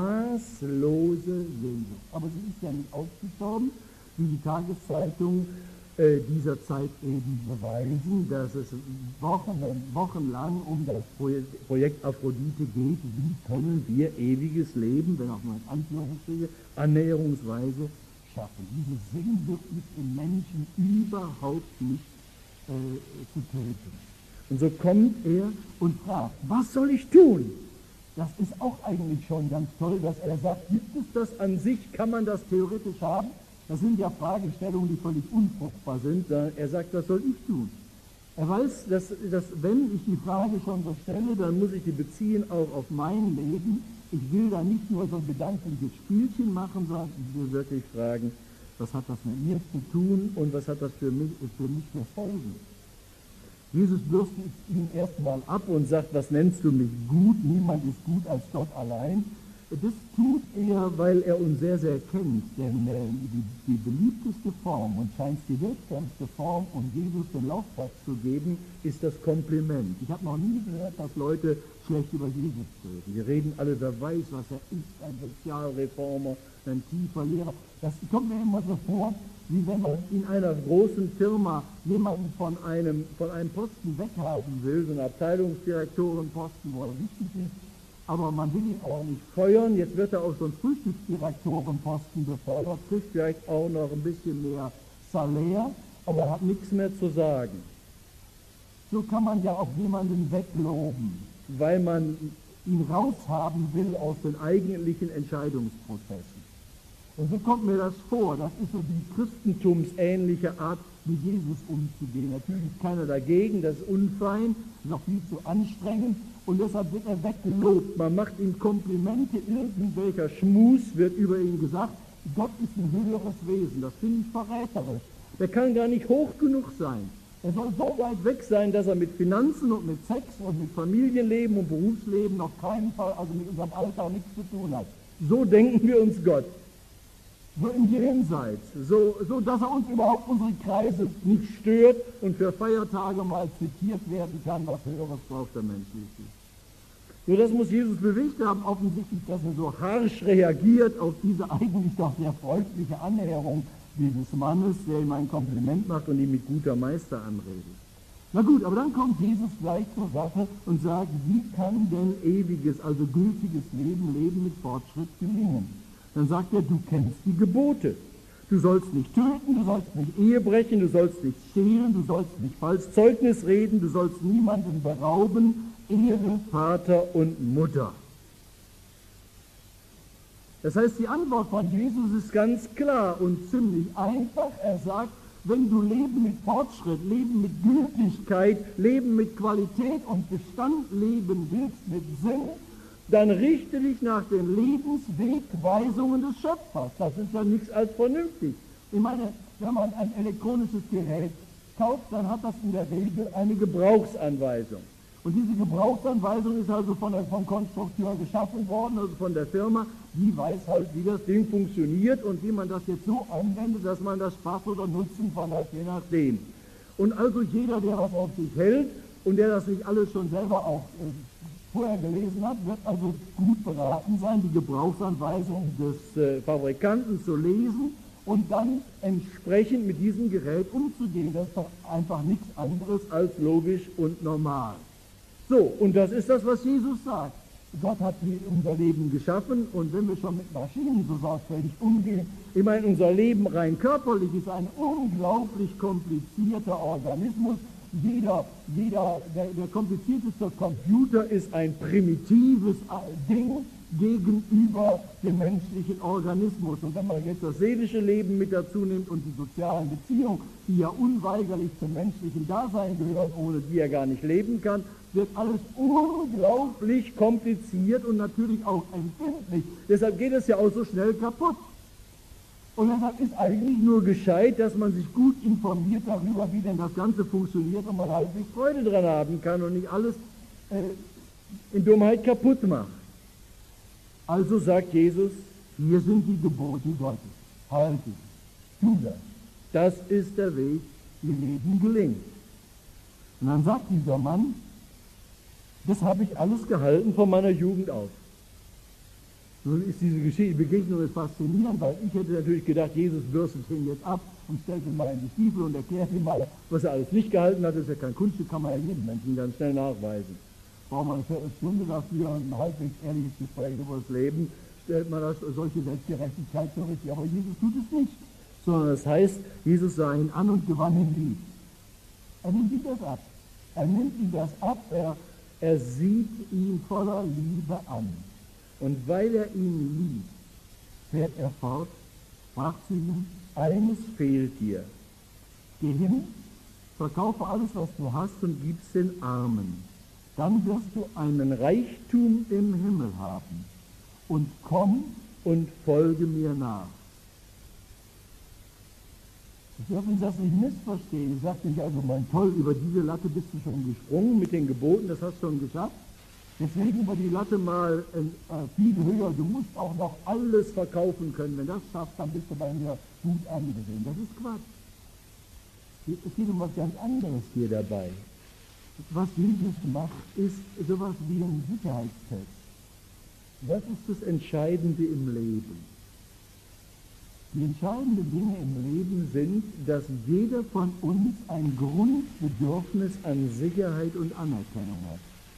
maßlose Sehnsucht. Aber sie ist ja nicht ausgestorben, wie die Tageszeitungen äh, dieser Zeit eben beweisen, dass es Wochen, wochenlang um das Projekt, Projekt Aphrodite geht. Wie können wir ewiges Leben, wenn auch nur in Anführungsstriche, annäherungsweise schaffen? Diese Sehnsucht ist im Menschen überhaupt nicht äh, zu töten. Und so kommt er und fragt, was soll ich tun? Das ist auch eigentlich schon ganz toll, dass er sagt, gibt es das an sich, kann man das theoretisch haben? Das sind ja Fragestellungen, die völlig unfruchtbar sind. Er sagt, was soll ich tun? Er weiß, dass, dass wenn ich die Frage schon so stelle, dann muss ich die beziehen auch auf mein Leben. Ich will da nicht nur so ein gedankliches Spielchen machen, sondern ich will wirklich fragen, was hat das mit mir zu tun und was hat das für mich, für mich für Folgen? Jesus bürstet ihn erstmal ab und sagt, was nennst du mich gut? Niemand ist gut als Gott allein. Das tut er, weil er uns sehr, sehr kennt, denn äh, die, die beliebteste Form und scheint die wirksamste Form, um Jesus den Laufplatz zu geben, ist das Kompliment. Ich habe noch nie gehört, dass Leute schlecht über Jesus reden. Wir reden alle, wer weiß, was er ist, ein Sozialreformer, ein tiefer Lehrer. Das kommt mir immer so vor, wie wenn man in einer großen Firma jemanden von einem, von einem Posten weghaben will, so einen Abteilungsdirektorenposten, wo er wichtig ist, aber man will ihn auch nicht feuern. Jetzt wird er auf so einen Frühstücksdirektorenposten befördert, kriegt vielleicht auch noch ein bisschen mehr Salär, aber hat nichts mehr zu sagen. So kann man ja auch jemanden wegloben, weil man ihn raushaben will aus den eigentlichen Entscheidungsprozessen. Und so kommt mir das vor, das ist so die christentumsähnliche Art, mit Jesus umzugehen. Natürlich ist keiner dagegen, das ist unfein, noch viel zu anstrengend und deshalb wird er weggelobt. Man macht ihm Komplimente, irgendwelcher Schmus wird über ihn gesagt, Gott ist ein höheres Wesen, das finde ich verräterisch. Der kann gar nicht hoch genug sein. Er soll so weit weg sein, dass er mit Finanzen und mit Sex und mit Familienleben und Berufsleben auf keinen Fall, also mit unserem Alltag nichts zu tun hat. So denken wir uns Gott. So im Jenseits, so, so dass er uns überhaupt unsere Kreise nicht stört und für Feiertage mal zitiert werden kann, was Höheres braucht der Mensch nicht. Nur das muss Jesus bewegt haben, offensichtlich, dass er so harsch reagiert auf diese eigentlich doch sehr freundliche Annäherung dieses Mannes, der ihm ein Kompliment macht und ihn mit guter Meister anredet. Na gut, aber dann kommt Jesus gleich zur Sache und sagt, wie kann denn ewiges, also gültiges Leben, Leben mit Fortschritt gelingen? Dann sagt er, du kennst die Gebote. Du sollst nicht töten, du sollst nicht Ehe brechen, du sollst nicht stehlen, du sollst nicht falsch Zeugnis reden, du sollst niemanden berauben, Ehre Vater und Mutter. Das heißt, die Antwort von Jesus ist ganz klar und ziemlich einfach. Er sagt, wenn du Leben mit Fortschritt, Leben mit Gültigkeit, Leben mit Qualität und Bestand leben willst, mit Sinn, dann richte dich nach den Lebenswegweisungen des Schöpfers. Das ist ja nichts als vernünftig. Ich meine, wenn man ein elektronisches Gerät kauft, dann hat das in der Regel eine Gebrauchsanweisung. Und diese Gebrauchsanweisung ist also von der, vom Konstrukteur geschaffen worden, also von der Firma. Die weiß halt, wie das Ding funktioniert und wie man das jetzt so anwendet, dass man das Spaß oder Nutzen von hat, je nachdem. Und also jeder, der was auf sich hält und der das nicht alles schon selber auch äh, vorher gelesen hat, wird also gut beraten sein, die Gebrauchsanweisung des äh, Fabrikanten zu lesen und dann entsprechend mit diesem Gerät umzugehen. Das ist doch einfach nichts anderes als logisch und normal. So, und das ist das, was Jesus sagt. Gott hat unser Leben geschaffen und wenn wir schon mit Maschinen so sorgfältig umgehen, ich meine, unser Leben rein körperlich ist ein unglaublich komplizierter Organismus. Jeder, jeder der, der komplizierteste Computer ist ein primitives Ding gegenüber dem menschlichen Organismus. Und wenn man jetzt das seelische Leben mit dazu nimmt und die sozialen Beziehungen, die ja unweigerlich zum menschlichen Dasein gehören, ohne die er gar nicht leben kann, wird alles unglaublich kompliziert und natürlich auch empfindlich. Deshalb geht es ja auch so schnell kaputt. Und deshalb ist eigentlich nur gescheit, dass man sich gut informiert darüber, wie denn das Ganze funktioniert und man halt Freude dran haben kann und nicht alles äh, in Dummheit kaputt macht. Also sagt Jesus, hier sind die Gebote Gottes. Halte, tu das. Das ist der Weg, wie Leben gelingt. Und dann sagt dieser Mann, das habe ich alles gehalten von meiner Jugend auf. Nun ist diese Geschichte, Begegnung ist faszinierend, weil ich hätte natürlich gedacht, Jesus bürstet ihn jetzt ab und stellt ihn mal in die Stiefel und erklärt ihm mal, was er alles nicht gehalten hat. Das ist ja kein Kunststück, kann man ja jedem Menschen ganz schnell nachweisen. Braucht man eine Viertelstunde dafür und ein halbwegs ehrliches Gespräch über das Leben, stellt man das, solche Selbstgerechtigkeit so richtig. Aber Jesus tut es nicht, sondern das heißt, Jesus sah ihn an und gewann ihn lieb. Er nimmt ihm das ab. Er nimmt ihm das ab, er, er sieht ihn voller Liebe an. Und weil er ihn liebt, fährt er fort, sprach zu ihm, eines fehlt dir. Geh hin, verkaufe alles, was du hast und gib's den Armen. Dann wirst du einen Reichtum im Himmel haben. Und komm und folge mir nach. Sie dürfen das nicht missverstehen. Ich sagte nicht, also mein toll, über diese Latte bist du schon gesprungen mit den Geboten, das hast du schon geschafft. Deswegen über die Latte mal äh, viel höher. Du musst auch noch alles verkaufen können. Wenn du das schaffst, dann bist du bei mir gut angesehen. Das ist Quatsch. Es geht um was ganz anderes hier dabei. Was Jesus macht, ist sowas wie ein Sicherheitstest. Was ist das Entscheidende im Leben? Die entscheidenden Dinge im Leben sind, dass jeder von uns ein Grundbedürfnis an Sicherheit und Anerkennung hat.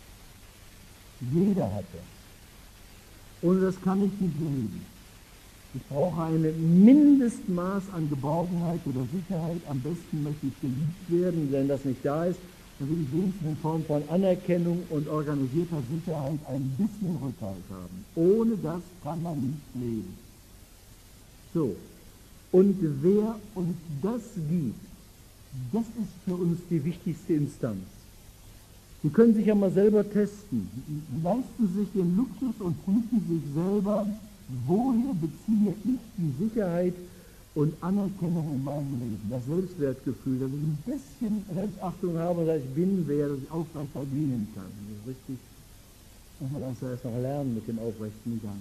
Jeder hat das. Und das kann ich nicht leben. Ich brauche ein Mindestmaß an Geborgenheit oder Sicherheit. Am besten möchte ich geliebt werden. Wenn das nicht da ist, dann will ich wenigstens in Form von Anerkennung und organisierter Sicherheit ein bisschen Rückhalt haben. Ohne das kann man nicht leben. So, und wer uns das gibt, das ist für uns die wichtigste Instanz. Sie können sich ja mal selber testen. Leisten sich den Luxus und prüfen sich selber, woher beziehe ich die Sicherheit und Anerkennung in meinem Leben, das Selbstwertgefühl, dass ich ein bisschen Selbstachtung habe und dass ich bin, wer ich aufrecht dienen kann. Das ist richtig, muss man das erst noch lernen mit dem aufrechten Gang.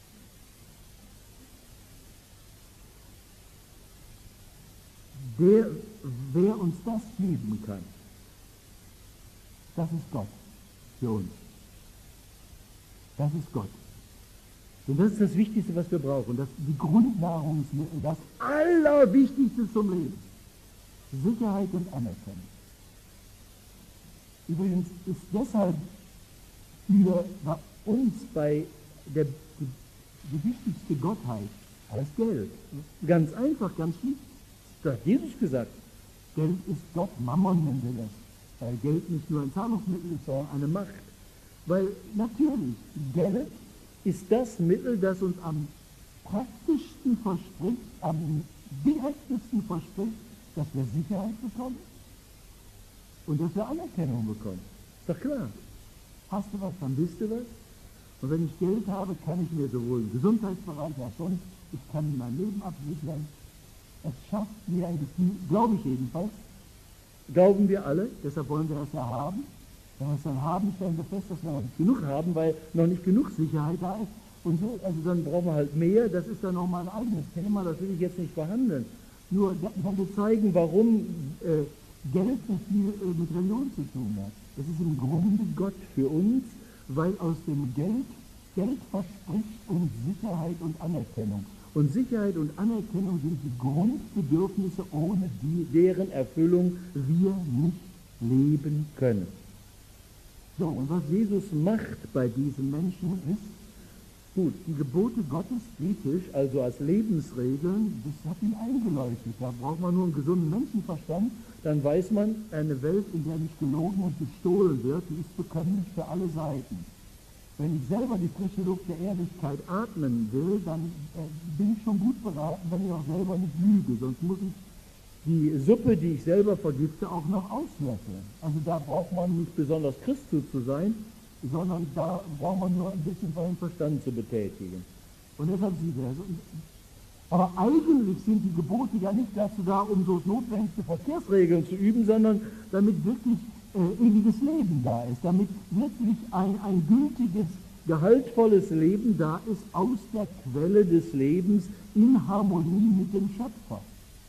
Der, wer uns das geben kann, das ist Gott für uns. Das ist Gott. Denn das ist das Wichtigste, was wir brauchen. Das, die Grundnahrungsmittel, das Allerwichtigste zum Leben. Sicherheit und Anerkennung. Übrigens ist deshalb für uns bei der die, die wichtigste Gottheit als Geld. Ganz einfach, ganz schlicht. Das hat Jesus gesagt. Geld ist Gott, Mammon nennen wir das. Weil Geld nicht nur ein Zahlungsmittel ist, sondern eine Macht. Weil natürlich, Geld ist das Mittel, das uns am praktischsten verspricht, am direktesten verspricht, dass wir Sicherheit bekommen und dass wir Anerkennung bekommen. Ist doch klar. Hast du was, dann bist du was. Und wenn ich Geld habe, kann ich mir sowohl im Gesundheitsbereich als sonst, ich kann mein Leben absichern. Es schafft mir ein Gefühl, glaube ich jedenfalls, glauben wir alle, deshalb wollen wir das ja haben. Wenn wir es dann haben, stellen wir fest, dass wir noch nicht genug haben, weil noch nicht genug Sicherheit da ist. Und so, also dann brauchen wir halt mehr, das ist dann nochmal ein eigenes Thema, das will ich jetzt nicht verhandeln. Nur, ich wollte zeigen, warum äh, Geld so viel äh, mit Religion zu tun hat. Das ist im Grunde Gott für uns, weil aus dem Geld, Geld verspricht uns Sicherheit und Anerkennung. Und Sicherheit und Anerkennung sind die Grundbedürfnisse, ohne die, deren Erfüllung wir nicht leben können. So, und was Jesus macht bei diesen Menschen ist, gut, die Gebote Gottes, ethisch, also als Lebensregeln, das hat ihm eingeleuchtet. Da braucht man nur einen gesunden Menschenverstand, dann weiß man, eine Welt, in der nicht gelogen und gestohlen wird, die ist bekömmlich für alle Seiten. Wenn ich selber die frische Luft der Ehrlichkeit atmen will, dann äh, bin ich schon gut beraten, wenn ich auch selber nicht lüge, sonst muss ich die Suppe, die ich selber vergifte, auch noch auslöffeln. Also da braucht man nicht besonders Christus zu sein, sondern da braucht man nur ein bisschen von dem Verstand zu betätigen. Und deshalb sieht er so. Aber eigentlich sind die Gebote ja nicht dazu da, um so notwendigste Verkehrsregeln zu üben, sondern damit wirklich äh, ewiges Leben da ist, damit wirklich ein, ein gültiges, gehaltvolles Leben da ist aus der Quelle des Lebens in Harmonie mit dem Schöpfer.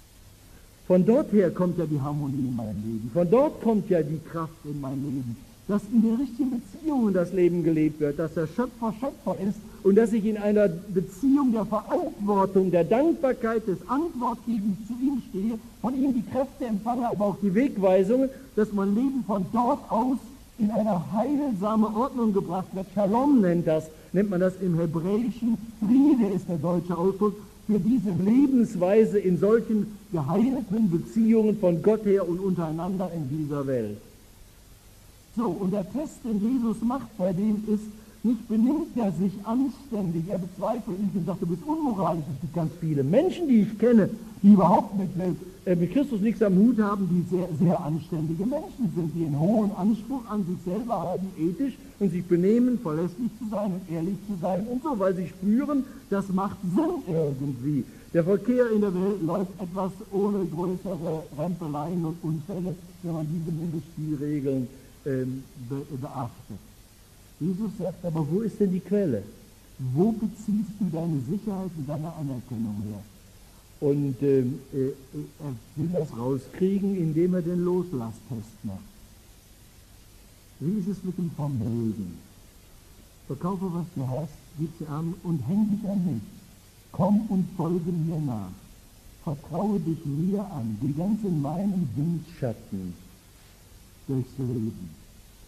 Von dort her kommt ja die Harmonie in mein Leben. Von dort kommt ja die Kraft in mein Leben. Dass in den richtigen Beziehungen das Leben gelebt wird, dass der Schöpfer Schöpfer ist und dass ich in einer Beziehung der Verantwortung, der Dankbarkeit, des Antwortgebens zu ihm stehe, von ihm die Kräfte empfange, aber auch die Wegweisungen, dass mein Leben von dort aus in eine heilsame Ordnung gebracht wird. Shalom nennt das, nennt man das im Hebräischen. Friede ist der deutsche Ausdruck für diese Lebensweise in solchen geheilten Beziehungen von Gott her und untereinander in dieser Welt. So, und der Test, den Jesus macht bei dem ist, nicht benimmt er sich anständig, er bezweifelt nicht und sagt, du bist unmoralisch. Es gibt ganz viele Menschen, die ich kenne, die überhaupt mit, äh, mit Christus nichts am Hut haben, die sehr, sehr anständige Menschen sind, die einen hohen Anspruch an sich selber haben, ethisch, und sich benehmen, verlässlich zu sein und ehrlich zu sein und so, weil sie spüren, das macht Sinn irgendwie. Der Verkehr in der Welt läuft etwas ohne größere Rempeleien und Unfälle, wenn man diese Mindestspielregeln ähm, be beachtet. Jesus sagt aber, wo ist denn die Quelle? Wo beziehst du deine Sicherheit und deine Anerkennung her? Und ähm, äh, er will das rauskriegen, indem er den Loslasstest macht. Wie ist es mit dem Vermögen? Verkaufe, was du hast, gib sie an und häng dich an mich. Komm und folge mir nach. Vertraue dich mir an, die ganz in meinem Windschatten durchs Leben.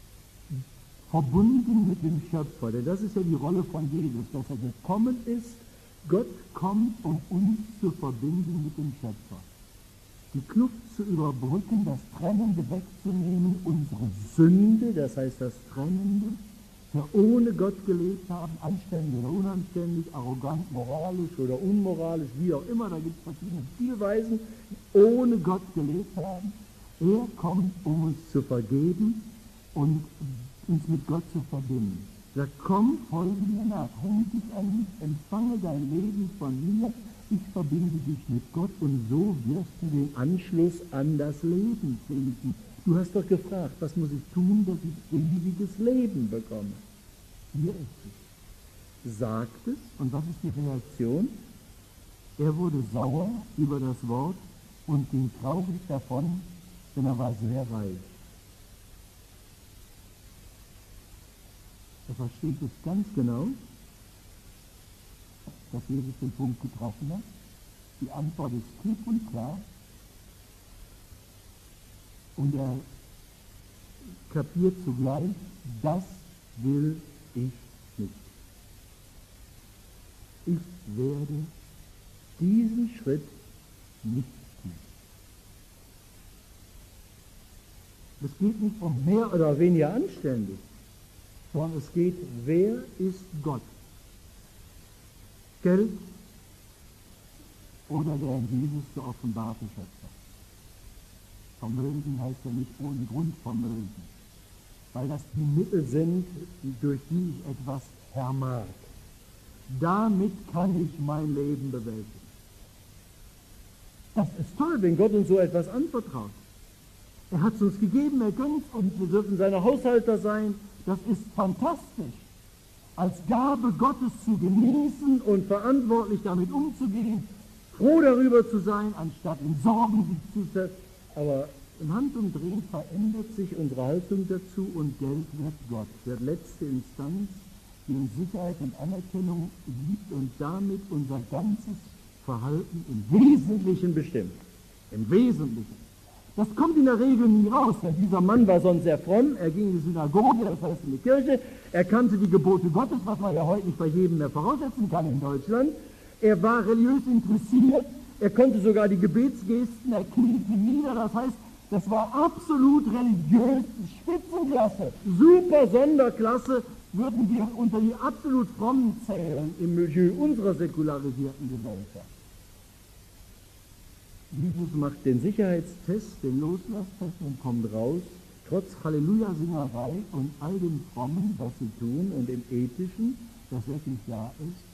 Verbunden mit dem Schöpfer, denn das ist ja die Rolle von Jesus, dass er gekommen ist. Gott kommt, um uns zu verbinden mit dem Schöpfer. Die Kluft zu überbrücken, das Trennende wegzunehmen, unsere Sünde, das heißt das Trennende, wir ohne Gott gelebt haben, anständig oder unanständig, arrogant, moralisch oder unmoralisch, wie auch immer, da gibt es verschiedene Spielweisen, ohne Gott gelebt haben. Er kommt, um uns zu vergeben und uns mit Gott zu verbinden. Sagt, komm, folge mir nach, häng dich an mich, empfange dein Leben von mir, ich verbinde dich mit Gott und so wirst du den Anschluss an das Leben finden. Du hast doch gefragt, was muss ich tun, dass ich ewiges Leben bekomme? Hier ist es. Sagt es, und was ist die Reaktion? Er wurde sauer über das Wort und ging traurig davon, denn er war sehr reich. Er versteht es ganz genau, dass Jesus den Punkt getroffen hat. Die Antwort ist klipp und klar. Und er kapiert zugleich, das will ich nicht. Ich werde diesen Schritt nicht tun. Es geht nicht um mehr oder weniger anständig, sondern es geht, wer ist Gott? Geld oder der in Jesus geoffenbarte Schöpfer? Vermögen heißt ja nicht ohne Grund Vermögen, weil das die Mittel sind, durch die ich etwas vermag. Damit kann ich mein Leben bewältigen. Das ist toll, wenn Gott uns so etwas anvertraut. Er hat es uns gegeben, er gönnt uns, wir dürfen seine Haushalter sein. Das ist fantastisch. Als Gabe Gottes zu genießen und verantwortlich damit umzugehen, froh darüber zu sein, anstatt in Sorgen sich zu setzen. Aber Im Handumdrehen verändert sich unsere Haltung dazu und Geld wird Gott, wird letzte Instanz, die uns Sicherheit und Anerkennung gibt und damit unser ganzes Verhalten im Wesentlichen bestimmt. Im Wesentlichen. Das kommt in der Regel nie raus, denn dieser Mann war sonst sehr fromm, er ging in die Synagoge, das heißt in die Kirche, er kannte die Gebote Gottes, was man ja heute nicht bei jedem mehr voraussetzen kann in Deutschland. Er war religiös interessiert, er konnte sogar die Gebetsgesten, er kniete nieder, das heißt, das war absolut religiös, Spitzenklasse, super Sonderklasse, würden wir unter die absolut Frommen zählen im Milieu unserer säkularisierten Gesellschaft. Jesus macht den Sicherheitstest, den Loslasstest und kommt raus, trotz Halleluja-Singerei und all dem Frommen, was sie tun, und dem Ethischen, das wirklich da ist,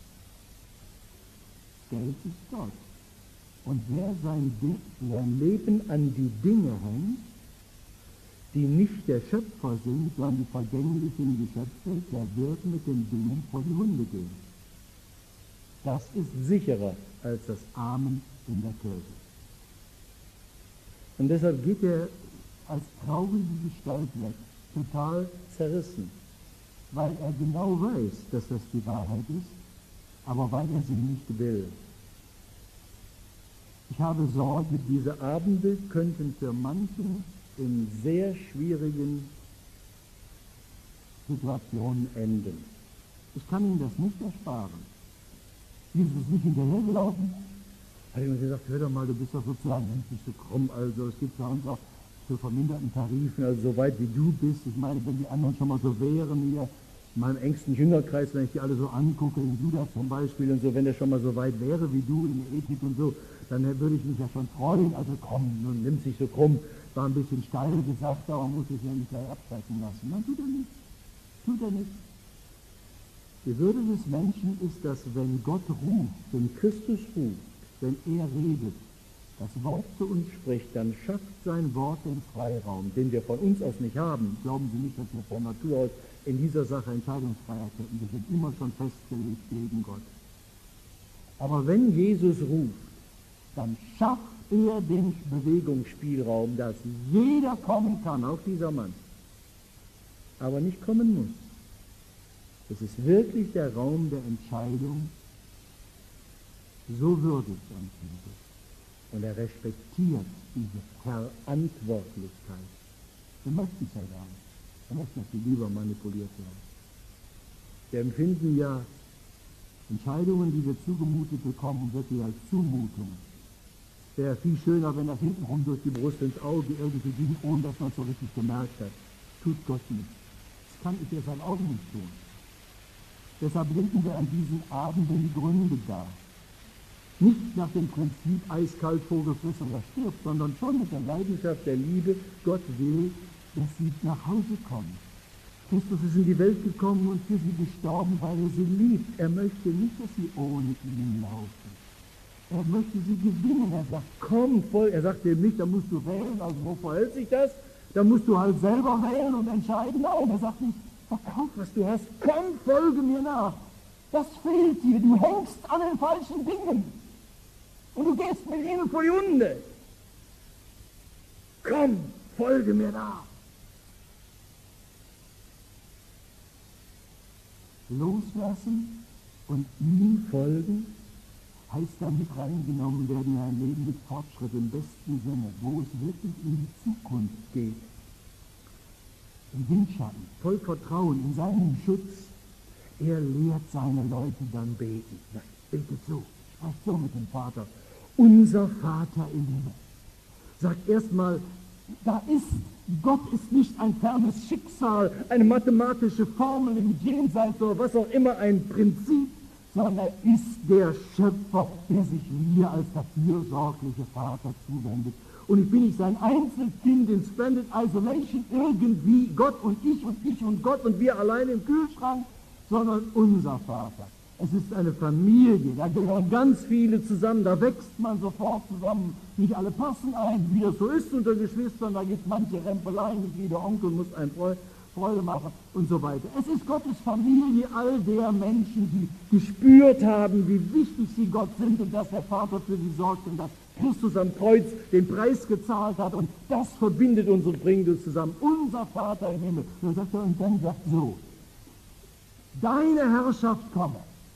Geld ist Gott. Und wer sein, sein Leben an die Dinge hängt, die nicht der Schöpfer sind, sondern die vergänglichen Geschöpfe, der wird mit den Dingen vor die Hunde gehen. Das ist sicherer als das Amen in der Kirche. Und deshalb geht er als traurige Gestalt weg, total zerrissen, weil er genau weiß, dass das die Wahrheit ist, aber weil er sie nicht will. Ich habe Sorge, diese Abende könnten für manche in sehr schwierigen Situationen enden. Ich kann Ihnen das nicht ersparen. Jesus ist nicht hinterhergelaufen. Habe ich mir gesagt, hör doch mal, du bist doch sozusagen nicht so krumm, also es gibt bei uns auch zu verminderten Tarifen, also so weit wie du bist. Ich meine, wenn die anderen schon mal so wären hier, in meinem engsten Jüngerkreis, wenn ich die alle so angucke, den Judas zum Beispiel und so, wenn der schon mal so weit wäre wie du in der Ethik und so, dann würde ich mich ja schon freuen. Also komm, nun nimm sich so krumm. War ein bisschen steil gesagt, aber muss ich ja nicht gleich abschrecken lassen. Nein, tut er nicht. Tut er nicht. Die Würde des Menschen ist, dass wenn Gott ruft, wenn Christus ruft, wenn er redet, das Wort zu uns spricht, dann schafft sein Wort den Freiraum, den wir von uns aus nicht haben. Glauben Sie nicht, dass wir von Natur aus in dieser Sache Entscheidungsfreiheit hätten. Wir sind immer schon festgelegt gegen Gott. Aber wenn Jesus ruft, dann schafft er den Bewegungsspielraum, dass jeder kommen kann, auch dieser Mann, aber nicht kommen muss. Es ist wirklich der Raum der Entscheidung, so würdigt an Jesus. Und er respektiert diese Verantwortlichkeit. Wir möchten es ja gar nicht. Wir möchten es lieber manipuliert werden. Wir empfinden ja Entscheidungen, die wir zugemutet bekommen, wirklich als Zumutung. Es wäre viel schöner, wenn das hintenrum durch die Brust ins Auge irgendwie ging, ohne dass man es so richtig gemerkt hat. Tut Gott nicht. Das kann ich deshalb auch nicht tun. Deshalb legen wir an diesen Abenden die Gründe dar. Nicht nach dem Prinzip eiskalt Vogel frisst oder stirbt, sondern schon mit der Leidenschaft der Liebe. Gott will, dass sie nach Hause kommen. Christus ist in die Welt gekommen und für sie gestorben, weil er sie liebt. Er möchte nicht, dass sie ohne ihn laufen. Er möchte sie gewinnen. Er sagt, komm, voll. Er sagt dem nicht, da musst du wählen. Also wo verhält sich das? Da musst du halt selber wählen und entscheiden. Nein, er sagt nicht, verkauf, was du hast. Komm, folge mir nach. Das fehlt dir. Du hängst an den falschen Dingen. Und du gehst mit ihnen vor die Hunde. Komm, folge mir nach. Loslassen und ihm folgen heißt damit reingenommen werden in ein Leben mit Fortschritt im besten Sinne, wo es wirklich in die Zukunft geht. Im Windschatten, voll Vertrauen in seinen Schutz. Er lehrt seine Leute dann beten. Na, betet so, sprecht so mit dem Vater. Unser Vater im Himmel. Sagt erstmal, da ist, Gott ist nicht ein fernes Schicksal, eine mathematische Formel im Jenseits oder was auch immer, ein Prinzip, sondern er ist der Schöpfer, der sich mir als der fürsorgliche Vater zuwendet. Und ich bin nicht sein Einzelkind in Splendid Isolation, irgendwie Gott und ich und ich und Gott und wir allein im Kühlschrank, sondern unser Vater. Es ist eine Familie, da gehören ganz viele zusammen, da wächst man sofort zusammen. Nicht alle passen ein, wie das so ist unter Geschwistern, da gibt es manche Rempeleien, nicht jeder Onkel muss einem Freude machen und so weiter. Es ist Gottes Familie, all der Menschen, die gespürt haben, wie wichtig sie Gott sind und dass der Vater für sie sorgt und dass Christus am Kreuz den Preis gezahlt hat und das verbindet uns und bringt uns zusammen. Unser Vater im Himmel. Und dann sagt er, und dann sagt so, deine Herrschaft komme.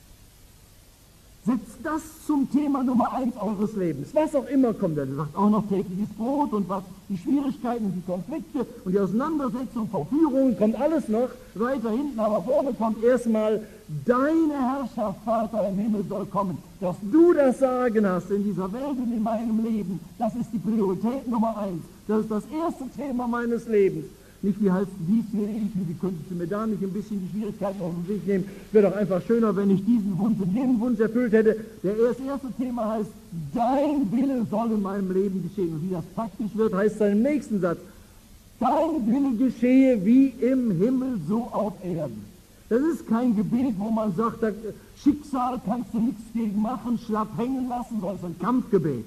Setzt das zum Thema Nummer eins eures Lebens. Was auch immer kommt, er sagt auch noch tägliches Brot und was die Schwierigkeiten, die Konflikte und die Auseinandersetzung, Verführungen, kommt alles noch weiter hinten, aber vorne kommt erstmal, deine Herrschaft, Vater im Himmel, soll kommen. Dass du das Sagen hast in dieser Welt und in meinem Leben, das ist die Priorität Nummer eins. Das ist das erste Thema meines Lebens. Nicht, wie heißt dies, will ich, wie könntest du mir da nicht ein bisschen die Schwierigkeiten auf den Weg nehmen? Wäre doch einfach schöner, wenn ich diesen Wunsch und jenen Wunsch erfüllt hätte. Der das erste Thema heißt, dein Wille soll in meinem Leben geschehen. Und wie das praktisch wird, heißt es im nächsten Satz, dein Wille geschehe wie im Himmel, so auf Erden. Das ist kein Gebet, wo man sagt, da, Schicksal kannst du nichts gegen machen, schlapp hängen lassen, sondern es ist ein Kampfgebet.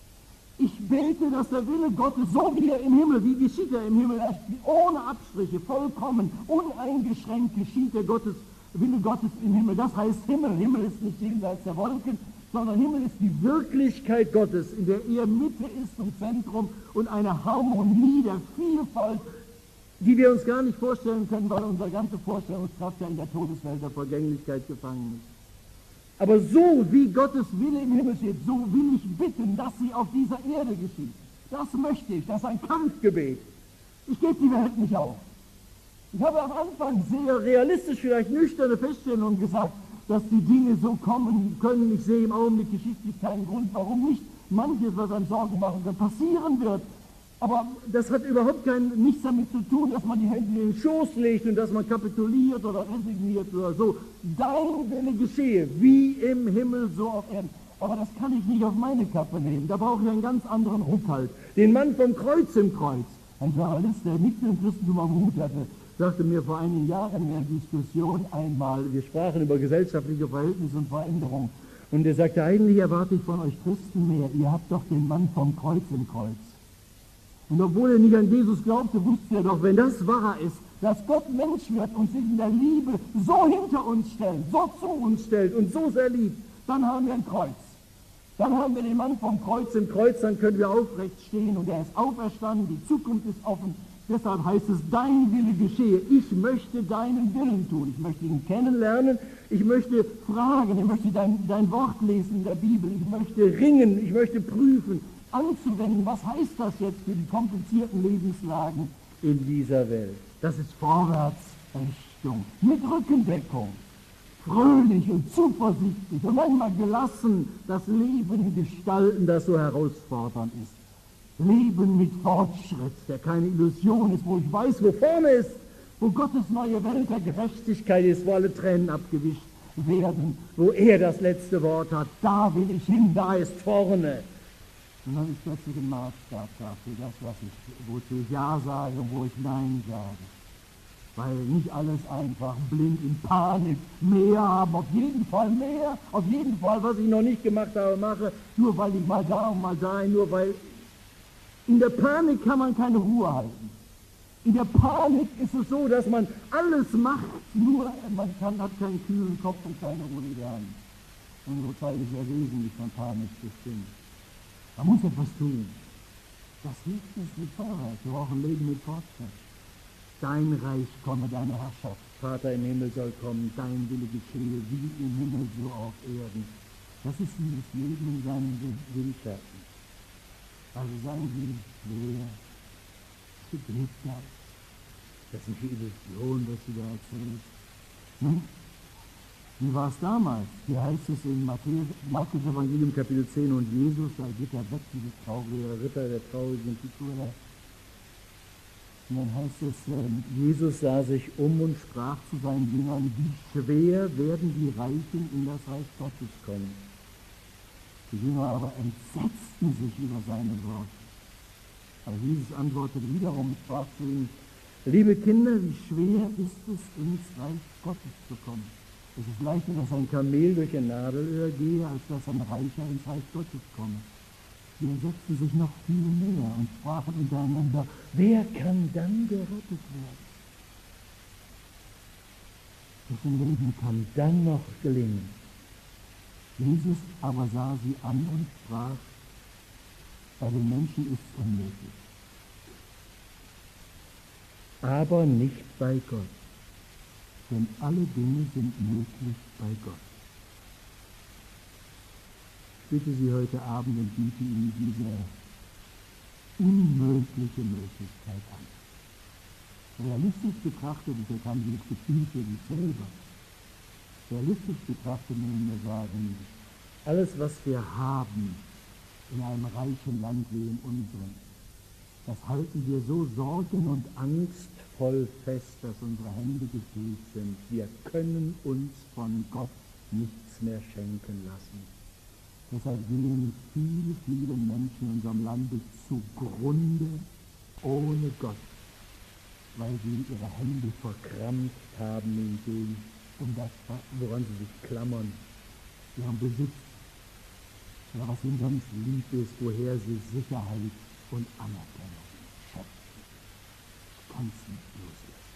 Ich bete, dass der Wille Gottes, so wie er im Himmel, wie geschieht er im Himmel, ohne Abstriche, vollkommen, uneingeschränkt geschieht der Gottes, Wille Gottes im Himmel. Das heißt Himmel. Himmel ist nicht jenseits der Wolken, sondern Himmel ist die Wirklichkeit Gottes, in der er Mitte ist und Zentrum und eine Harmonie der Vielfalt, die wir uns gar nicht vorstellen können, weil unsere ganze Vorstellungskraft ja in der Todeswelt der Vergänglichkeit gefangen ist. Aber so wie Gottes Wille im Himmel steht, so will ich bitten, dass sie auf dieser Erde geschieht. Das möchte ich, das ist ein Kampfgebet. Ich gebe die Welt nicht auf. Ich habe am Anfang sehr realistisch, vielleicht nüchterne Feststellungen gesagt, dass die Dinge so kommen können. Ich sehe im Augenblick geschichtlich keinen Grund, warum nicht manches, was einem Sorgen machen kann, passieren wird. Aber das hat überhaupt kein, nichts damit zu tun, dass man die Hände in den Schoß legt und dass man kapituliert oder resigniert oder so. Dein Wille geschehe, wie im Himmel, so auf Erden. Aber das kann ich nicht auf meine Kappe nehmen. Da brauche ich einen ganz anderen Rückhalt. Den Mann vom Kreuz im Kreuz. Ein Journalist, der nichts mit dem Christentum am Hut hatte, sagte mir vor einigen Jahren in der Diskussion einmal, wir sprachen über gesellschaftliche Verhältnisse und Veränderungen. Und er sagte, eigentlich erwarte ich von euch Christen mehr. Ihr habt doch den Mann vom Kreuz im Kreuz. Und obwohl er nicht an Jesus glaubte, wusste er doch, wenn das wahr ist, dass Gott Mensch wird und sich in der Liebe so hinter uns stellt, so zu uns stellt und so sehr liebt, dann haben wir ein Kreuz. Dann haben wir den Mann vom Kreuz im Kreuz, dann können wir aufrecht stehen und er ist auferstanden, die Zukunft ist offen. Deshalb heißt es, dein Wille geschehe. Ich möchte deinen Willen tun. Ich möchte ihn kennenlernen. Ich möchte fragen. Ich möchte dein, dein Wort lesen in der Bibel. Ich möchte ringen. Ich möchte prüfen, anzuwenden. Was heißt das jetzt für die komplizierten Lebenslagen in dieser Welt? Das ist Vorwärtsrichtung mit Rückendeckung. Fröhlich und zuversichtlich und manchmal gelassen das Leben gestalten, das so herausfordernd ist. Leben mit Fortschritt, der keine Illusion ist, wo ich weiß, wo vorne ist, wo Gottes neue Welt der Gerechtigkeit ist, wo alle Tränen abgewischt werden, wo er das letzte Wort hat. Da will ich hin, da ist vorne. Dann habe ich plötzlich einen Maßstab dafür, das, was ich, wozu ich Ja sage und wo ich Nein sage. Weil nicht alles einfach blind in Panik mehr haben, auf jeden Fall mehr, auf jeden Fall, was ich noch nicht gemacht habe, mache, nur weil ich mal da und mal dahin, nur weil... In der Panik kann man keine Ruhe halten. In der Panik ist es so, dass man alles macht, nur man kann, hat keinen kühlen Kopf und keine Ruhe daheim. Unsere Zeit ist ja wesentlich von Panik bestimmt. Man muss etwas tun. Das hilft uns mit Vorwärts. Wir brauchen Leben mit Fortschritt. Dein Reich komme, deine Herrschaft. Vater im Himmel soll kommen, dein Wille geschehe, wie im Himmel, so auf Erden. Das ist dieses Leben in seinem Willschaffen. Also sagen Sie, schwer, es betrifft das. Das ist eine Illusion, was Sie da erzählen. Hm? Wie war es damals? Hier heißt es in Matthäus, Markus Evangelium Kapitel zehn, und Jesus, da geht er weg, dieses traurige Ritter der traurigen Figur. Und dann heißt es, äh, Jesus sah sich um und sprach zu seinen Jüngern, wie schwer werden die Reichen in das Reich Gottes kommen. Die Jünger aber entsetzten sich über seine Worte. Aber Jesus antwortete wiederum und sprach zu ihnen, liebe Kinder, wie schwer ist es, ins Reich Gottes zu kommen. Es ist leichter, dass ein Kamel durch ein Nadelöhr gehe, als dass ein Reicher ins Reich Gottes komme. Sie entsetzten sich noch viel mehr und sprachen untereinander, wer kann dann gerettet werden? Wessen Leben kann dann noch gelingen? Jesus aber sah sie an und sprach, Bei den Menschen ist es unmöglich. Aber nicht bei Gott. Denn alle Dinge sind möglich bei Gott. Ich bitte Sie heute Abend und biete Ihnen diese unmögliche Möglichkeit an. Realistisch betrachtet, und jetzt haben Sie das Gefühl für sich selber, realistisch betrachtet müssen wir sagen, alles, was wir haben in einem reichen Land wie in unserem, das halten wir so sorgen- und angstvoll fest, dass unsere Hände gefüllt sind. Wir können uns von Gott nichts mehr schenken lassen. Deshalb gehen viele, viele Menschen in unserem Lande zugrunde ohne Gott, weil sie ihre Hände verkrampft haben in dem, um das, woran sie sich klammern, ihren Besitz, ja, was ihnen sonst lieb ist, woher sie Sicherheit und Anerkennung schöpfen. Ich kann es nicht loslassen.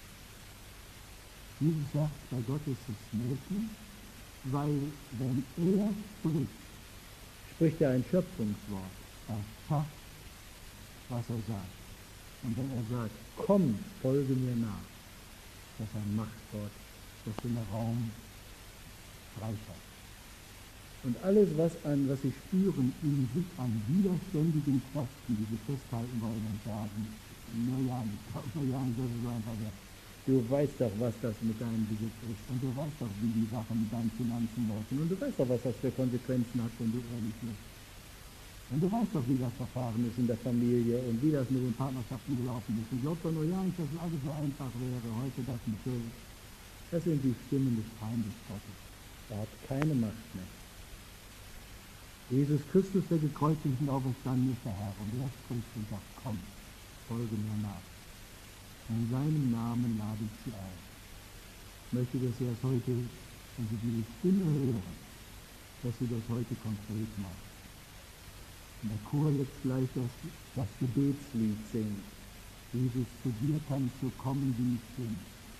Jesus sagt, bei Gott ist es möglich, weil wenn er spricht, spricht er ein Schöpfungswort. Er schafft, was er sagt. Und wenn er sagt, komm, folge mir nach, das ist ein Machtwort, das den Raum freischafft. Und alles, was, an, was sie spüren, in sich an widerständigen Kräften, die sie festhalten wollen und sagen, na ja, na ja, das ist so einfach der. Du weißt doch, was das mit deinem Besitz ist. Und du weißt doch, wie die Sachen mit deinen Finanzen laufen. Und du weißt doch, was das für Konsequenzen hat, wenn du ehrlich bist. Und du weißt doch, wie das Verfahren ist in der Familie und wie das mit den Partnerschaften gelaufen ist. Und glaub doch nur ja nicht, dass es alles so einfach wäre, heute das mit Schuld. Das sind die Stimmen des Feindes Gottes. Er hat keine Macht mehr. Jesus Christus, der gekreuzigt und auferstanden ist, der Herr. Und er spricht und sagt, komm, folge mir nach. In seinem Namen lade ich Sie ein. Ich möchte, dass Sie das heute, wenn Sie diese Stimme hören, dass Sie das heute konkret machen. Und der Chor jetzt gleich das, das Gebetslied singt. Jesus, zu dir kannst du kommen, wie ich bin.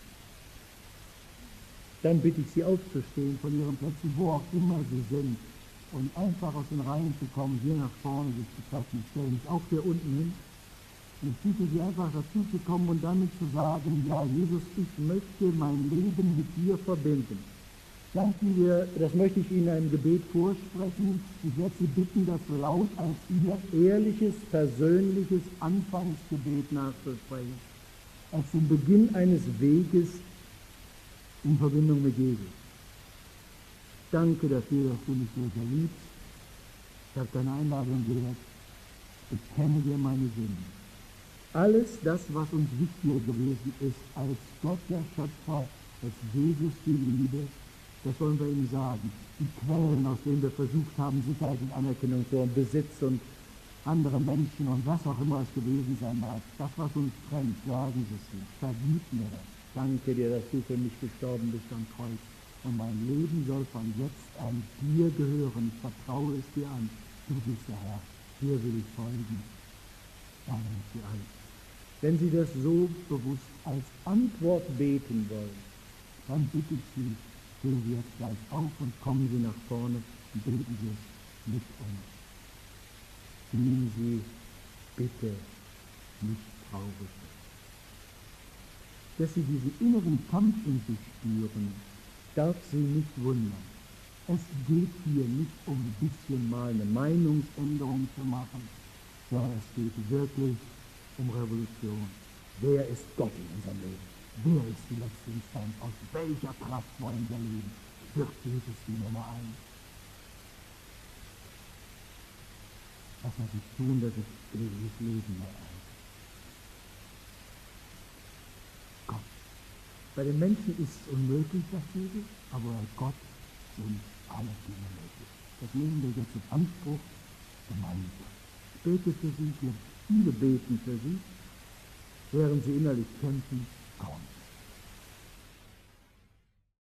Dann bitte ich Sie aufzustehen von Ihren Plätzen, wo auch immer Sie sind, und einfach aus den Reihen zu kommen, hier nach vorne sich zu treffen. Ich stelle mich auch hier unten hin. Und ich bitte Sie einfach dazu zu kommen und damit zu sagen, ja Jesus, ich möchte mein Leben mit dir verbinden. Danken wir, das möchte ich Ihnen ein Gebet vorsprechen. Ich werde Sie bitten, das laut als Ihr ehrliches, persönliches Anfangsgebet nachzusprechen. Als den Beginn eines Weges in Verbindung mit Jesus. Danke dafür, dass du mich so sehr liebst. Ich habe deine Einladung gehört. Ich kenne dir meine Sünden. Alles das, was uns wichtiger gewesen ist als Gott der Schöpfer, als Jesus die Liebe, das wollen wir ihm sagen. Die Quellen, aus denen wir versucht haben, Sicherheit und Anerkennung zu haben, Besitz und andere Menschen und was auch immer es gewesen sein mag. Das, was uns trennt, sagen Sie es ihm. Vergib mir das. Danke dir, dass du für mich gestorben bist am Kreuz. Und mein Leben soll von jetzt an dir gehören. Ich vertraue es dir an. Du bist der Herr. Dir will ich folgen. Amen für alle. Wenn Sie das so bewusst als Antwort beten wollen, dann bitte ich Sie, stehen Sie jetzt gleich auf und kommen Sie nach vorne und beten Sie es mit uns. Singen Sie bitte nicht traurig. Dass Sie diesen inneren Kampf in sich spüren, darf Sie nicht wundern. Es geht hier nicht um ein bisschen mal eine Meinungsänderung zu machen, sondern es geht wirklich um Revolution. Wer ist Gott in unserem Leben? Wer ist die letzte Instanz? Aus welcher Kraft wollen wir leben? Wird Jesus die Nummer eins? Was muss ich tun, dass ich ewiges Leben mehr ein? Gott. Bei den Menschen ist es unmöglich, sagt Jesus, aber bei Gott sind alle Dinge möglich. Das nehmen wir jetzt in Anspruch gemeinsam. Ich bete für Sie, wir viele beten für Sie, während Sie innerlich kämpfen, komm.